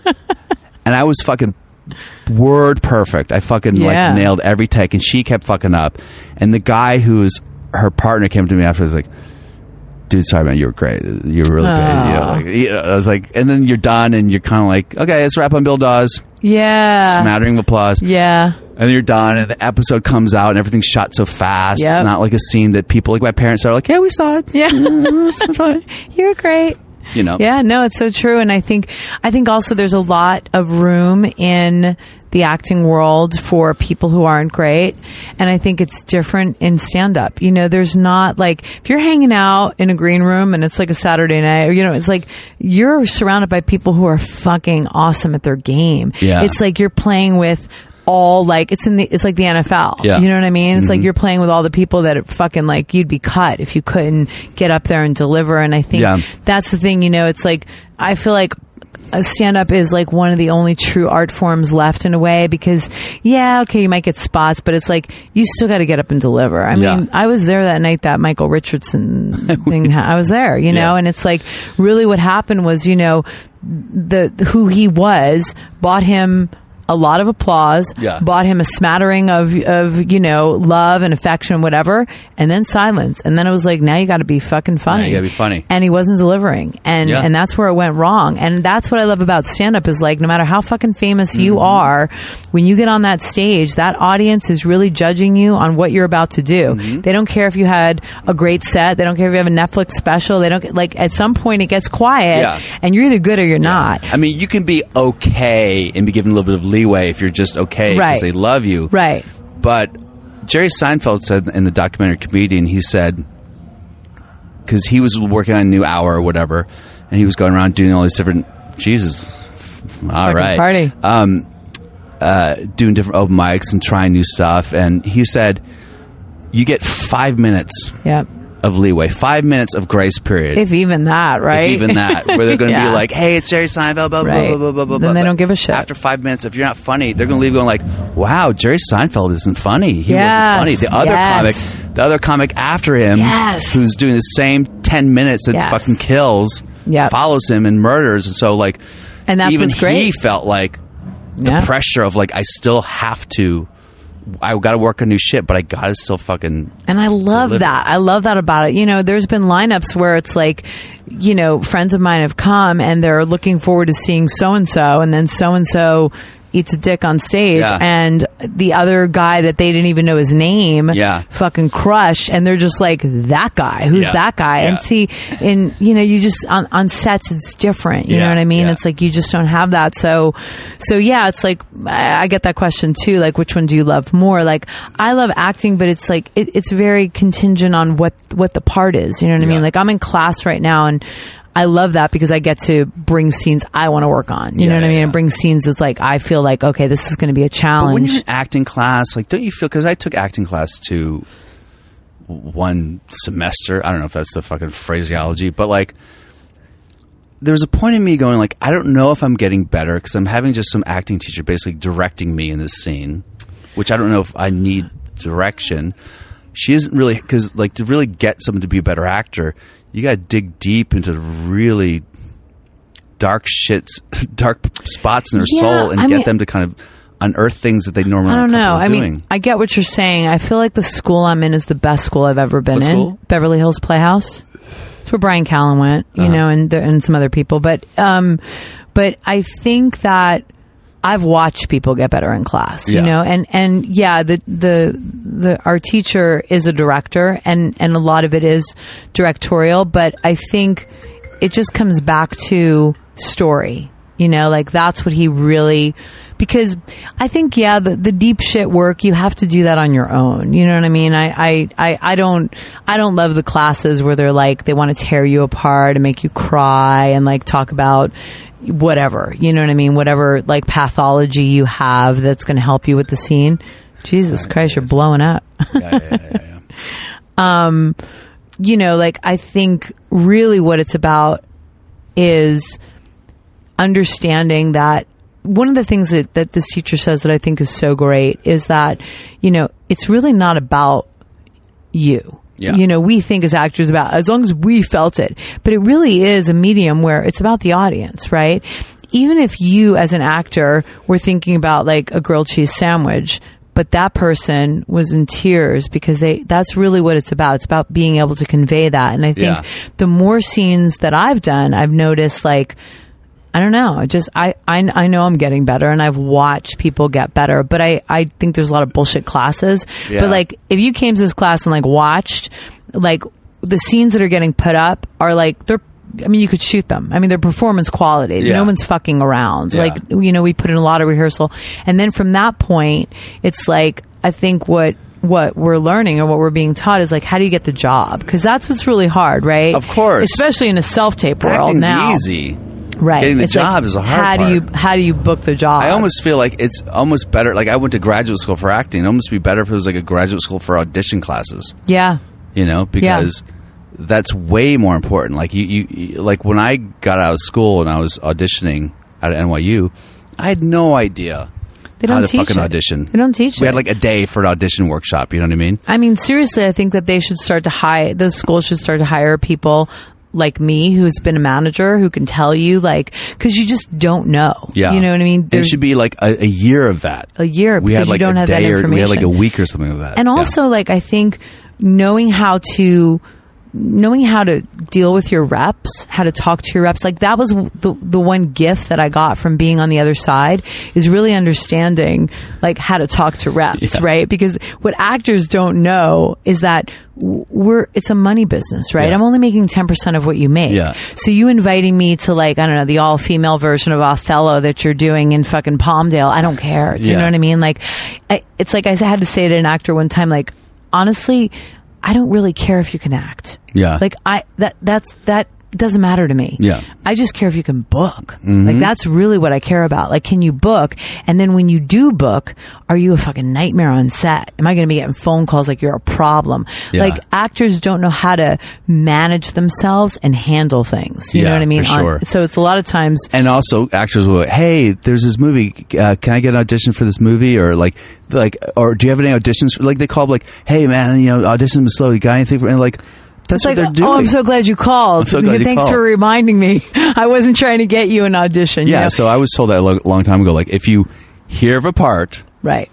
And I was fucking word perfect. I fucking Yeah. like nailed every take, and she kept fucking up. And the guy who's her partner came to me after, was like, dude, sorry man, you were great. You were really good. You know, like, you know, I was like, and then you're done, and you're kind of like, okay, let's wrap on Bill Dawes. Yeah. Smattering of applause. Yeah. And then you're done, and the episode comes out, and everything's shot so fast. Yep. It's not like a scene that people, like my parents, are like, yeah, we saw it. Yeah. It's fine. You're great. You know? Yeah, no, it's so true. And I think, I think also there's a lot of room in the acting world for people who aren't great. And I think it's different in stand up. You know, there's not like, if you're hanging out in a green room and it's like a Saturday night, or, you know, it's like you're surrounded by people who are fucking awesome at their game. Yeah. It's like you're playing with all like, it's in the, it's like the N F L. Yeah. You know what I mean? It's Mm-hmm. like you're playing with all the people that are fucking like, you'd be cut if you couldn't get up there and deliver. And I think Yeah. that's the thing, you know, it's like, I feel like a stand-up is like one of the only true art forms left in a way, because yeah, okay, you might get spots, but it's like you still got to get up and deliver. I Yeah. mean, I was there that night that Michael Richardson thing. I was there, you know, Yeah. and it's like really what happened was, you know, the who he was bought him a lot of applause, Yeah. bought him a smattering of, of, you know, love and affection, whatever, and then silence. And then it was like, now you got to be fucking funny. Yeah, you gotta be funny. And he wasn't delivering. And, Yeah. and that's where it went wrong. And that's what I love about stand up is like, no matter how fucking famous you Mm-hmm. are, when you get on that stage, that audience is really judging you on what you're about to do. Mm-hmm. They don't care if you had a great set. They don't care if you have a Netflix special. They don't, like, at some point it gets quiet Yeah. and you're either good or you're not. I mean, you can be okay and be given a little bit of leeway if you're just okay because Right. they love you. Right. But Jerry Seinfeld said in the documentary Comedian, he said, because he was working on a new hour or whatever, and he was going around doing all these different, Jesus, all Fucking right. party. Um, uh, doing different open mics and trying new stuff. And he said, you get five minutes Yeah. of leeway, five minutes of grace period. If even that, right? If even that, where they're going to Yeah. be like, "Hey, it's Jerry Seinfeld." Blah blah Right. blah blah blah blah. Then they blah. don't give a shit. After five minutes, if you're not funny, they're going to leave going like, "Wow, Jerry Seinfeld isn't funny. He Yes. wasn't funny." The other Yes. comic, the other comic after him, Yes. who's doing the same ten minutes that Yes. fucking kills, Yep. follows him and murders, and so like, And that's even what's great. he felt like the Yeah. pressure of like, I still have to. I got to work on new shit, but I got to still fucking. And I love deliver. that. I love that about it. You know, there's been lineups where it's like, you know, friends of mine have come and they're looking forward to seeing so and so, and then so and so eats a dick on stage, Yeah. and the other guy that they didn't even know his name, Yeah. fucking crush, and they're just like, that guy, who's Yeah. that guy? Yeah. And see, in you know, you just on, on sets, it's different. You Yeah. know what I mean? Yeah. It's like you just don't have that. So, so yeah, it's like I, I get that question too. Like, which one do you love more? Like, I love acting, but it's like it, it's very contingent on what what the part is. You know what I Yeah. mean? Like, I'm in class right now, and I love that because I get to bring scenes I want to work on. You Yeah, know what I yeah, mean? yeah. And bring scenes that's like I feel like, okay, this is going to be a But when challenge. you're in acting class, like, don't you feel? Because I took acting class to one semester. I don't know if that's the fucking phraseology, but like, there's a point in me going like, I don't know if I'm getting better because I'm having just some acting teacher basically directing me in this scene, which I don't know if I need direction. She isn't really, because like to really get someone to be a better actor, you got to dig deep into really dark shits, dark spots in their Yeah, soul, and I get mean- them to kind of unearth things that they normally I don't aren't know. comfortable I doing. mean, I get what you're saying. I feel like the school I'm in is the best school I've ever been What in. school? Beverly Hills Playhouse. It's where Brian Callen went, you Uh-huh. know, and there, and some other people. But um, but I think that I've watched people get better in class, Yeah. you know, and and yeah, the the the our teacher is a director, and and a lot of it is directorial. But I think it just comes back to story. You know, like that's what he really, because I think, yeah, the, the deep shit work, you have to do that on your own. You know what I mean? I, I, I, I don't, I don't love the classes where they're like, they want to tear you apart and make you cry and like talk about whatever, you know what I mean? Whatever like pathology you have that's going to help you with the scene. Jesus right, Christ, you're blowing up. yeah, yeah, yeah, yeah. um, you know, like I think really what it's about is understanding that one of the things that, that this teacher says that I think is so great is that, you know, it's really not about you. Yeah. You know, we think as actors about as long as we felt it, but it really is a medium where it's about the audience, right? Even if you as an actor were thinking about like a grilled cheese sandwich, but that person was in tears because they, that's really what it's about. It's about being able to convey that. And I think Yeah. the more scenes that I've done, I've noticed like, I don't know. I just, I, I, I know I'm getting better and I've watched people get better, but I, I think there's a lot of bullshit classes. Yeah. But like, if you came to this class and like watched, like the scenes that are getting put up are like, they're, I mean, you could shoot them. I mean, they're performance quality. Yeah. No one's fucking around. Yeah. Like, you know, we put in a lot of rehearsal. And then from that point, it's like, I think what, what we're learning or what we're being taught is like, how do you get the job? Because that's what's really hard, right? Of course. Especially in a self-tape world Acting's now. easy. Right. Getting the It's job like, is a hard how part. do you how do you book the job? I almost feel like it's almost better. Like I went to graduate school for acting. It'd almost be better if it was like a graduate school for audition classes. yeah. You know, because that's way more important. Like you, you, you, like when I got out of school and I was auditioning at N Y U, I had no idea They don't how to teach fucking it. audition. They don't teach We it. had like a day for an audition workshop. You know what I mean? I mean, seriously, I think that they should start to hire, those schools should start to hire people like me who's been a manager who can tell you, like, because you just don't know. Yeah. You know what I mean? And it should be like a, a year of that. a year We because had like you don't a have that day or information. we had like a week or something of that. And Yeah. also, like, I think knowing how to knowing how to deal with your reps, how to talk to your reps, like that was the the one gift that I got from being on the other side is really understanding like how to talk to reps, Yeah. right? Because what actors don't know is that we're it's a money business, right? Yeah. I'm only making ten percent of what you make. Yeah. So you inviting me to like, I don't know, the all female version of Othello that you're doing in fucking Palmdale, I don't care. Do you Yeah. know what I mean? Like I, it's like I had to say to an actor one time, like, honestly, I don't really care if you can act. Yeah. Like I that that's that doesn't matter to me. Yeah. I just care if you can book. Mm-hmm. Like that's really what I care about. Like, can you book? And then when you do book, are you a fucking nightmare on set? Am I going to be getting phone calls like you're a problem? Yeah. Like actors don't know how to manage themselves and handle things. You Yeah, know what I mean? for sure. so it's a lot of times. And also, actors will go, "Hey, there's this movie. Uh, can I get an audition for this movie?" Or like, like, or do you have any auditions? For, like, they call up, like, "Hey, man, you know, audition was slow. You got anything for?" And like, that's It's what like, they're doing. oh, I'm so glad you called. I'm so glad you Thanks called. for reminding me. I wasn't trying to get you an audition. you yeah. know? So I was told that a lo- long time ago. Like, if you hear of a part, Right.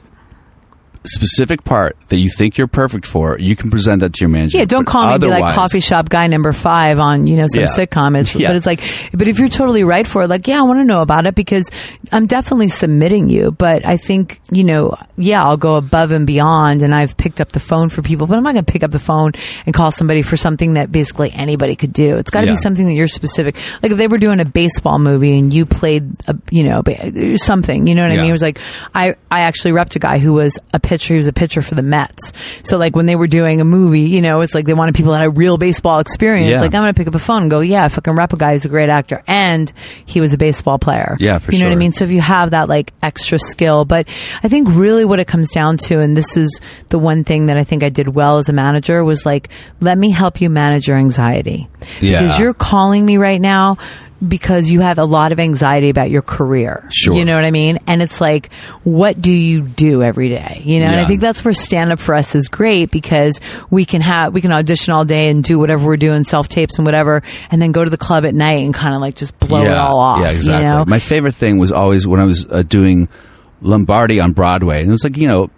specific part that you think you're perfect for, you can present that to your manager. Yeah, don't But call me and be like otherwise- coffee shop guy number five on, you know, some Yeah. sitcom. It's, Yeah. But it's like, but if you're totally right for it, like, yeah, I want to know about it because I'm definitely submitting you. But I think, you know, yeah, I'll go above and beyond and I've picked up the phone for people, but I'm not going to pick up the phone and call somebody for something that basically anybody could do. It's got to Yeah. be something that you're specific. Like if they were doing a baseball movie and you played, a, you know, ba- something, you know what I Yeah. mean? It was like, I, I actually repped a guy who was a pitcher. He was a pitcher for the Mets. So like when they were doing a movie, you know, it's like they wanted people that had a real baseball experience. Yeah. Like I'm going to pick up a phone and go, yeah, I fucking rep a guy who's a great actor and he was a baseball player. Yeah, for You know what I sure. mean? So if you have that like extra skill, but I think really what it comes down to, and this is the one thing that I think I did well as a manager was like, let me help you manage your anxiety. Yeah. Because you're calling me right now because you have a lot of anxiety about your career. Sure. You know what I mean? And it's like, what do you do every day? You know, and I Yeah. think that's where stand up for us is great because we can have, we can audition all day and do whatever we're doing, self tapes and whatever, and then go to the club at night and kind of like just blow it all off. Yeah, exactly. You know? My favorite thing was always when I was uh, doing Lombardi on Broadway, and it was like, you know,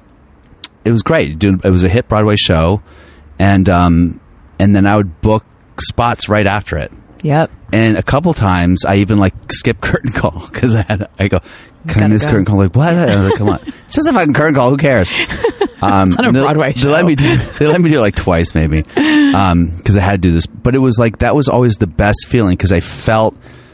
it was great. Doing, it was a hit Broadway show, and um, and then I would book spots right after it. Yep. And a couple times I even like skip curtain call because I had I go, can I Gotta miss go. curtain call? Like what? I was like, come on, it's just a fucking curtain call. Who cares? Um, On a they- Broadway they show. let me do. They let me do it like twice maybe because I had to do this. But it was like that was always the best feeling because I felt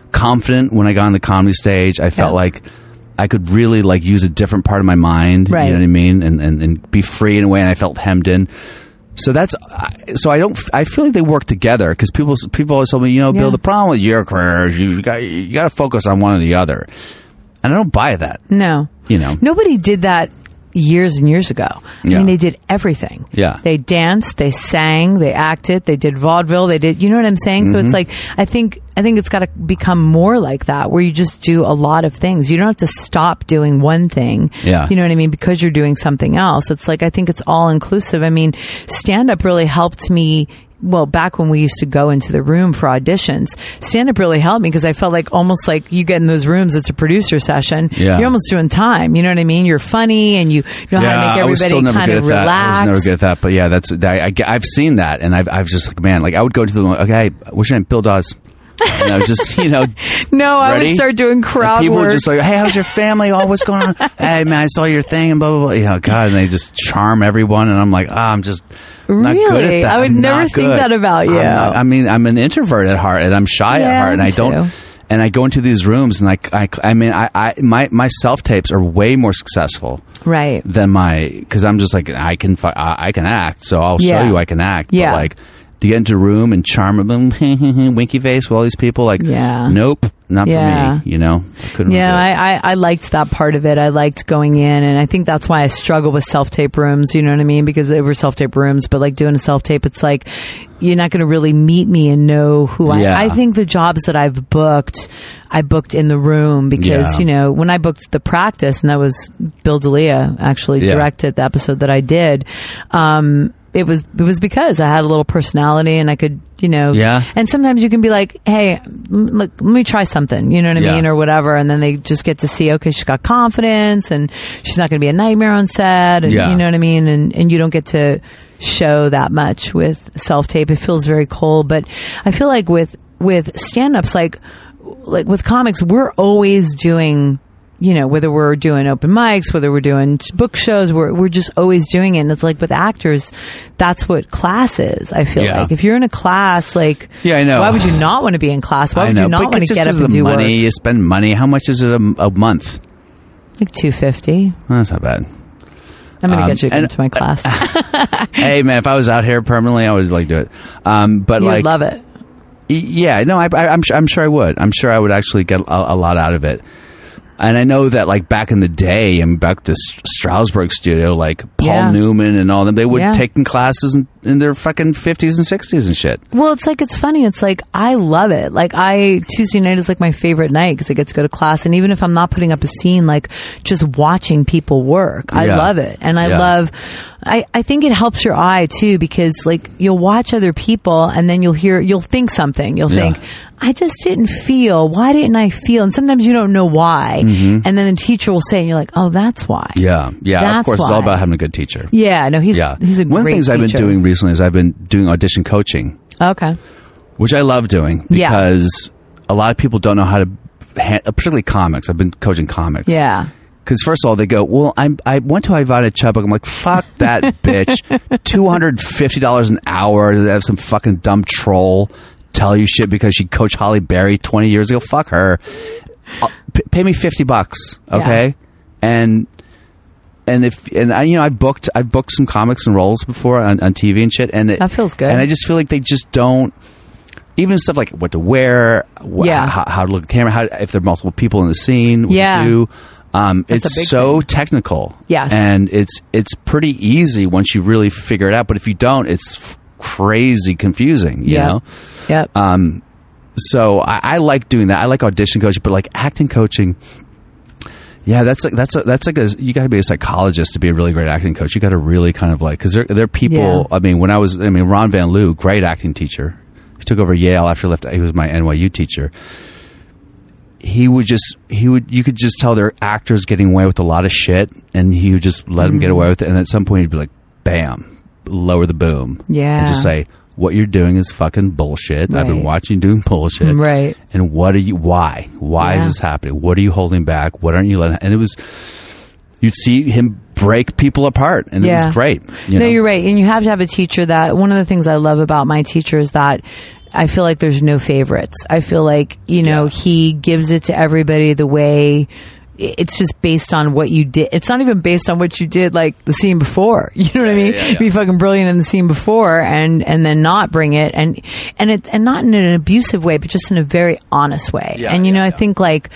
confident when I got on the comedy stage. I felt Yeah. like I could really like use a different part of my mind. Right. You know what I mean? And, and, and be free in a way. And I felt hemmed in. So that's, so I don't, I feel like they work together because people, people always told me, you know, Bill, Yeah. the problem with your career is you got, you got to focus on one or the other. And I don't buy that. No. You know. Nobody did that years and years ago. I Yeah. mean, they did everything. Yeah. They danced, they sang, they acted, they did vaudeville, they did, you know what I'm saying? So Mm-hmm. it's like, I think, I think it's got to become more like that where you just do a lot of things. You don't have to stop doing one thing. Yeah. You know what I mean? Because you're doing something else. It's like, I think it's all inclusive. I mean, stand up really helped me. Well, back when we used to go into the room for auditions, stand-up really helped me because I felt like almost like you get in those rooms, it's a producer session. Yeah. You're almost doing time. You know what I mean? You're funny and you know how to make I was everybody still never kind good of at that. relax. I was never good at that, but yeah, that's I, I, I've seen that, and I've I've just like man, like I would go to the okay, what's your name? Bill Dawes. And I was just you know. No, I ready? would start doing crowd and people work. were just like, hey, how's your family? Oh, what's going on? Hey, man, I saw your thing and blah blah blah. You know, God, and they just charm everyone, and I'm like, ah, I'm just. Not good Really? at that. I would I'm never not think good. that about you. I'm not- I mean, I'm an introvert at heart, and I'm shy Yeah, at heart, and me I don't. too. And I go into these rooms, and I, I, I mean, I, I, my, my self tapes are way more successful Right. than my, because I'm just like, I can, fu- I, I can act, so I'll Yeah. show you I can act. Yeah. But like, to get into a room and charm them, winky face with all these people, like, Yeah. nope, not Yeah. for me. You know, I couldn't. Yeah, do it. I, I, I liked that part of it. I liked going in, and I think that's why I struggle with self-tape rooms, you know what I mean? Because they were self-tape rooms, but like doing a self-tape, it's like, you're not going to really meet me and know who I Yeah. I think the jobs that I've booked, I booked in the room because, Yeah. you know, when I booked The Practice, and that was Bill D'Elia actually Yeah. directed the episode that I did, um, it was it was because I had a little personality and I could, you know, Yeah. and sometimes you can be like, hey, m- look, let me try something, you know what I Yeah. mean, or whatever, and then they just get to see, okay, she's got confidence and she's not going to be a nightmare on set, and Yeah. you know what I mean, and and you don't get to show that much with self tape. It feels very cold, but I feel like with with stand ups, like like with comics, we're always doing. You know, whether we're doing open mics, whether we're doing book shows, we're we're just always doing it. And it's like with actors, that's what class is. I feel Yeah. like if you're in a class, like, Yeah, I know. why would you not want to be in class? Why I would know, you not but want to just get up 'cause and of the do money, work? you spend money. How much is it a, a month? Like two fifty. Well, that's not bad. I'm going to Um, get you to come and- to my class. Hey, man, if I was out here permanently, I would like do it. Um, but You like, would love it. Y- Yeah, no, I, I, I'm sure. I'm sure I would. I'm sure I would actually get a, a lot out of it. And I know that, like back in the day, and back to S- Strasbourg Studio, like Paul Yeah. Newman and all them, they would Yeah. take in classes in, in their fucking fifties and sixties and shit. Well, it's like, it's funny. It's like, I love it. Like, I, Tuesday night is like my favorite night because I get to go to class. And even if I'm not putting up a scene, like just watching people work, I Yeah. love it. And I Yeah. love, I, I think it helps your eye too because like you'll watch other people and then you'll hear, you'll think something. You'll Yeah. think, I just didn't feel. Why didn't I feel? And sometimes you don't know why. And then the teacher will say, and you're like, oh, that's why. Yeah, yeah. That's of course, it's why. all about having a good teacher. Yeah, no, he's Yeah, he's a one of the great things I've been teacher. doing recently is I've been doing audition coaching, Okay. which I love doing Yeah. because a lot of people don't know how to, ha- particularly comics. I've been coaching comics. Yeah. Because first of all, they go, well, I'm, I went to Ivana Chubbuck. I'm like, fuck that bitch. two hundred fifty dollars an hour to have some fucking dumb troll tell you shit because she coached Holly Berry twenty years ago. Fuck her. Uh, p- pay me fifty bucks, okay? Yeah. And and if and I, you know, I've booked I've booked some comics and roles before on, on T V and shit, and it, That feels good. And I just feel like they just don't. Even stuff like what to wear, wh- Yeah. how, how to look at the camera, how, if there are multiple people in the scene, what Yeah. to do. Um, That's a it's big so thing. technical, Yes. and it's it's pretty easy once you really figure it out. But if you don't, it's f- crazy confusing. You Yeah. know, Yep. um, so I, I like doing that. I like audition coaching, but like acting coaching. Yeah, that's like that's a, that's like a you got to be a psychologist to be a really great acting coach. You got to really kind of like because there there are people. Yeah. I mean, when I was I mean Ron Van Loo, great acting teacher. He took over Yale after he left. He was my N Y U teacher. He would just he would you could just tell their actors getting away with a lot of shit, and he would just let them get away with it. And at some point, he'd be like, "Bam, lower the boom." Yeah. and just say, "What you're doing is fucking bullshit. I've been Right. watching you doing bullshit. Right. And what are you? Why? Why is Yeah. this happening? What are you holding back? What aren't you letting?" And it was, you'd see him break people apart, and it Yeah. was great. You no, know? you're right. And you have to have a teacher that, one of the things I love about my teacher is that I feel like there's no favorites. I feel like, you know, Yeah. he gives it to everybody the way it's just based on what you did. It's not even based on what you did, like the scene before. You know what I mean? yeah, yeah. Be fucking brilliant in the scene before, and and then not bring it, and and it and not in an abusive way, but just in a very honest way. Yeah, and you yeah, know, I yeah. think like.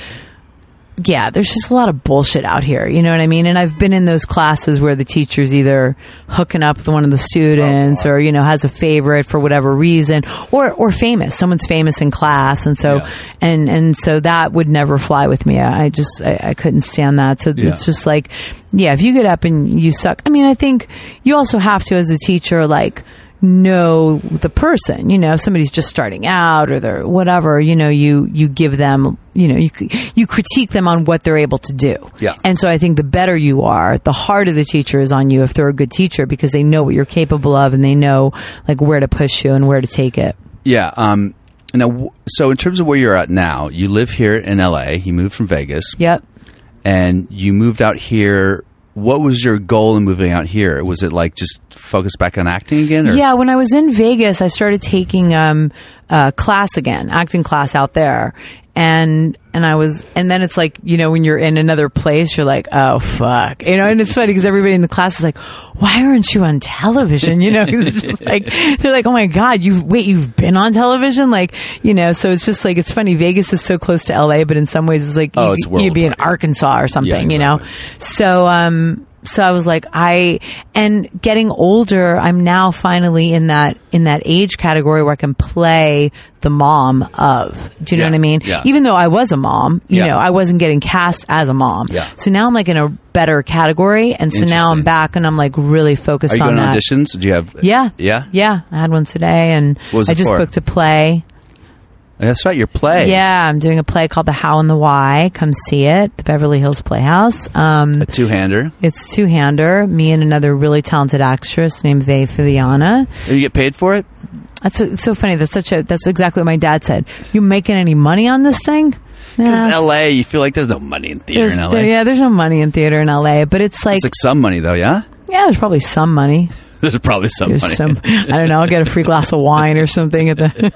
Yeah, there's just a lot of bullshit out here. You know what I mean? And I've been in those classes where the teacher's either hooking up with one of the students Oh, or, you know, has a favorite for whatever reason, or, or famous. Someone's famous in class. And so, Yeah. and, and so that would never fly with me. I, I just, I, I couldn't stand that. So Yeah. it's just like, yeah, if you get up and you suck. I mean, I think you also have to, as a teacher, like, know the person. You know, if somebody's just starting out or they're whatever, you know, you you give them, you know, you you critique them on what they're able to do. Yeah. And so I think the better you are, the harder the teacher is on you if they're a good teacher, because they know what you're capable of and they know like where to push you and where to take it. Yeah. Um, now, w- so in terms of where you're at now, you live here in L A. You moved from Vegas, Yep. and you moved out here. What was your goal in moving out here? Was it like just focus back on acting again? Or? Yeah, when I was in Vegas, I started taking um, uh, class again, acting class out there. And and I was, and then it's like, you know, when you're in another place, you're like, oh, fuck. You know, and it's funny because everybody in the class is like, why aren't you on television? You know, it's just like, they're like, oh my God, you've, wait, you've been on television? Like, you know, so it's just like, it's funny. Vegas is so close to L A, but in some ways it's like, Oh, you, it's you'd be in worldwide. Arkansas or something, Yeah, you know? exactly. So, um, so I was like, I, and getting older, I'm now finally in that, in that age category where I can play the mom of, do you know Yeah, what I mean? yeah. Even though I was a mom, you Yeah. know, I wasn't getting cast as a mom. Yeah. So now I'm like in a better category. And so now I'm Interesting. back and I'm like really focused Are you on going to that. auditions? Do you have? Yeah. Yeah. Yeah. I had one today and What was I it just for? booked a play. That's right. Your play. Yeah. I'm doing a play called The How and the Why. Come see it. The Beverly Hills Playhouse. Um, A two-hander. It's two-hander. Me and another really talented actress named Vay Fabiana. Do you get paid for it? That's it's so funny. That's such a. That's exactly what my dad said. You making any money on this thing? Because Nah. L A, you feel like there's no money in theater There's- in L A. there- yeah, there's no money in theater in L A, but it's like, It's like some money though. Yeah. yeah, there's probably some money. There's probably some There's money. some. I don't know. I'll get a free glass of wine or something at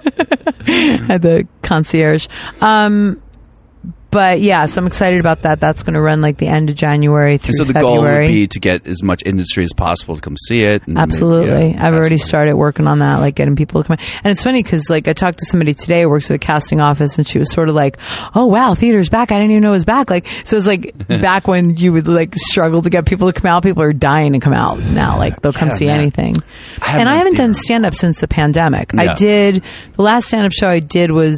the at the concierge. Um, but yeah, so I'm excited about that. That's going to run like the end of January through And so the February. goal would be to get as much industry as possible to come see it. and- Absolutely. yeah, I've already absolutely. started working on that, like getting people to come in. And it's funny because like I talked to somebody today who works at a casting office and she was sort of like, oh wow, theater's back. I didn't even know it was back. Like, so it's like back when you would like struggle to get people to come out. People are dying to come out now. Like they'll come Yeah, see man. anything. I haven't And I done haven't done theater. stand up since the pandemic. Yeah. I did, the last stand up show I did was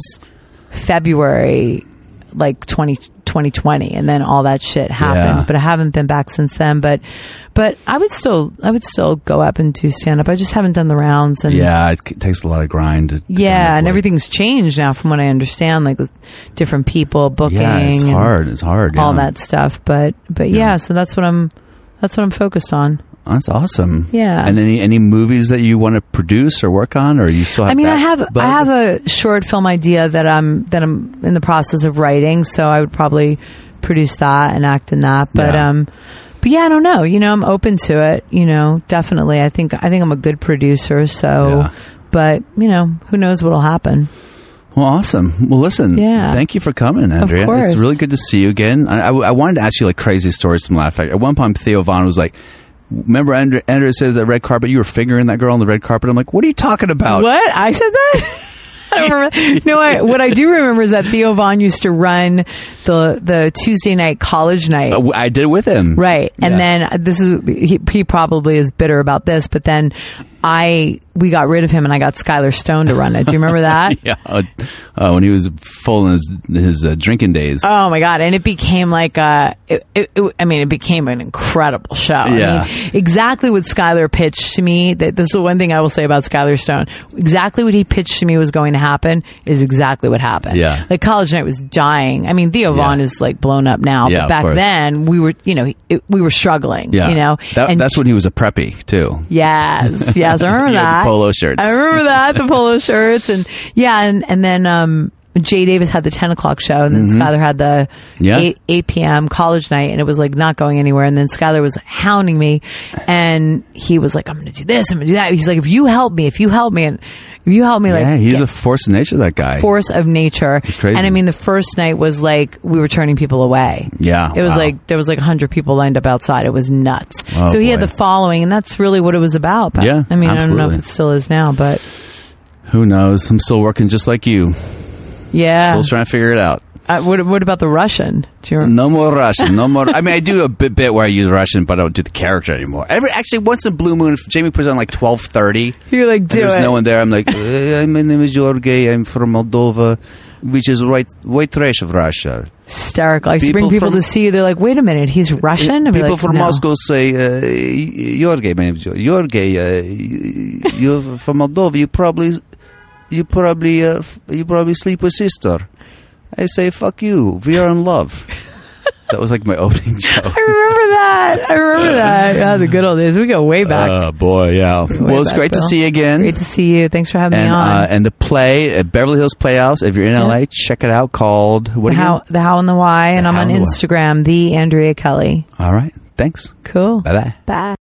February, like twenty twenty, and then all that shit happened. Yeah. But I haven't been back since then. But but I would still I would still go up and do stand up. I just haven't done the rounds. And Yeah, it c- takes a lot of grind. To, to kind yeah, of, and like- everything's changed now from what I understand. Like with different people booking. Yeah, it's and hard. It's hard. All yeah. that stuff. But but yeah. Yeah. so that's what I'm that's what I'm focused on. That's awesome. Yeah. And any any movies that you want to produce or work on, or you still have? I mean, that I have bug? I have a short film idea that I'm that I'm in the process of writing, so I would probably produce that and act in that. But Yeah. um, but yeah, I don't know. You know, I'm open to it. You know, definitely. I think I think I'm a good producer. So, Yeah. but you know, who knows what'll happen? Well, awesome. Well, listen. Yeah. Thank you for coming, Andrea. course. It's really good to see you again. I, I, I wanted to ask you like crazy stories from Laugh Factory. At one point, Theo Vaughn was like, "Remember, Andrea, Andrea said that red carpet. You were fingering that girl on the red carpet." I'm like, "What are you talking about?" What? I said that? I don't remember. No, I, what I do remember is that Theo Vaughn used to run the the Tuesday night college night. Uh, I did it with him. Right. And Yeah. then uh, this is, he, he probably is bitter about this, but then I, we got rid of him and I got Skylar Stone to run it. Do you remember that? Yeah, uh, uh, when he was full in his, his uh, drinking days. Oh my God. And it became like, uh, it, it, it, I mean, it became an incredible show. Yeah. I mean, exactly what Skylar pitched to me. That this is one thing I will say about Skylar Stone. Exactly what he pitched to me was going to happen is exactly what happened. Yeah. Like college night was dying. I mean, Theo Yeah. Vaughn is like blown up now, Yeah, but of back course. then we were, you know, it, we were struggling, yeah, you know, that, and that's when he was a preppy too. Yes, yes, I remember He had the that. polo shirts. I remember that, the polo shirts, and yeah, and and then um, Jay Davis had the ten o'clock show, and then Skylar had the Yeah. eight eight p.m. college night, and it was like not going anywhere. And then Skylar was hounding me, and he was like, "I'm going to do this, I'm going to do that." He's like, "If you help me, if you help me," and You helped me like yeah, he's get- a force of nature, that guy. force of nature. It's crazy. And I mean, the first night was like we were turning people away. Yeah, It was wow. like there was like one hundred people lined up outside. It was nuts. Oh, so he had boy. the following, and that's really what it was about. But, Yeah, I mean, I don't know absolutely. if it still is now, but Who knows? I'm still working just like you. yeah. Still trying to figure it out. Uh, what, what about the Russian? Do you remember? No more Russian. No more. I mean, I do a bit, bit where I use Russian, but I don't do the character anymore. Every Actually, once in Blue Moon, if Jamie puts on like twelve thirty, You're like, do there's it. no one there. I'm like, uh, my name is Georgi. I'm from Moldova, which is right, white trash of Russia. Hysterical. I used to People bring people from- to see you. They're like, wait a minute, he's Russian? I'd be People like, from no. Moscow say, uh, Georgi, my name is Georgi. Georgi, uh, you- you're from Moldova. You probably, you probably, uh, f- you probably sleep with sister. I say, fuck you. We are in love. That was like my opening joke. I remember that. I remember that. Yeah, the good old days. We go way back. Oh, boy, yeah. Well, it's back, great Bill. to see you again. Great to see you. Thanks for having and me on. uh, and the play at Beverly Hills Playhouse. If you're in L A, Yeah. check it out. Called what? the Are how, you? the how and the why. And The I'm How on and the Why. Instagram, the Andrea Kelly. All right. Thanks. Cool. Bye bye. Bye.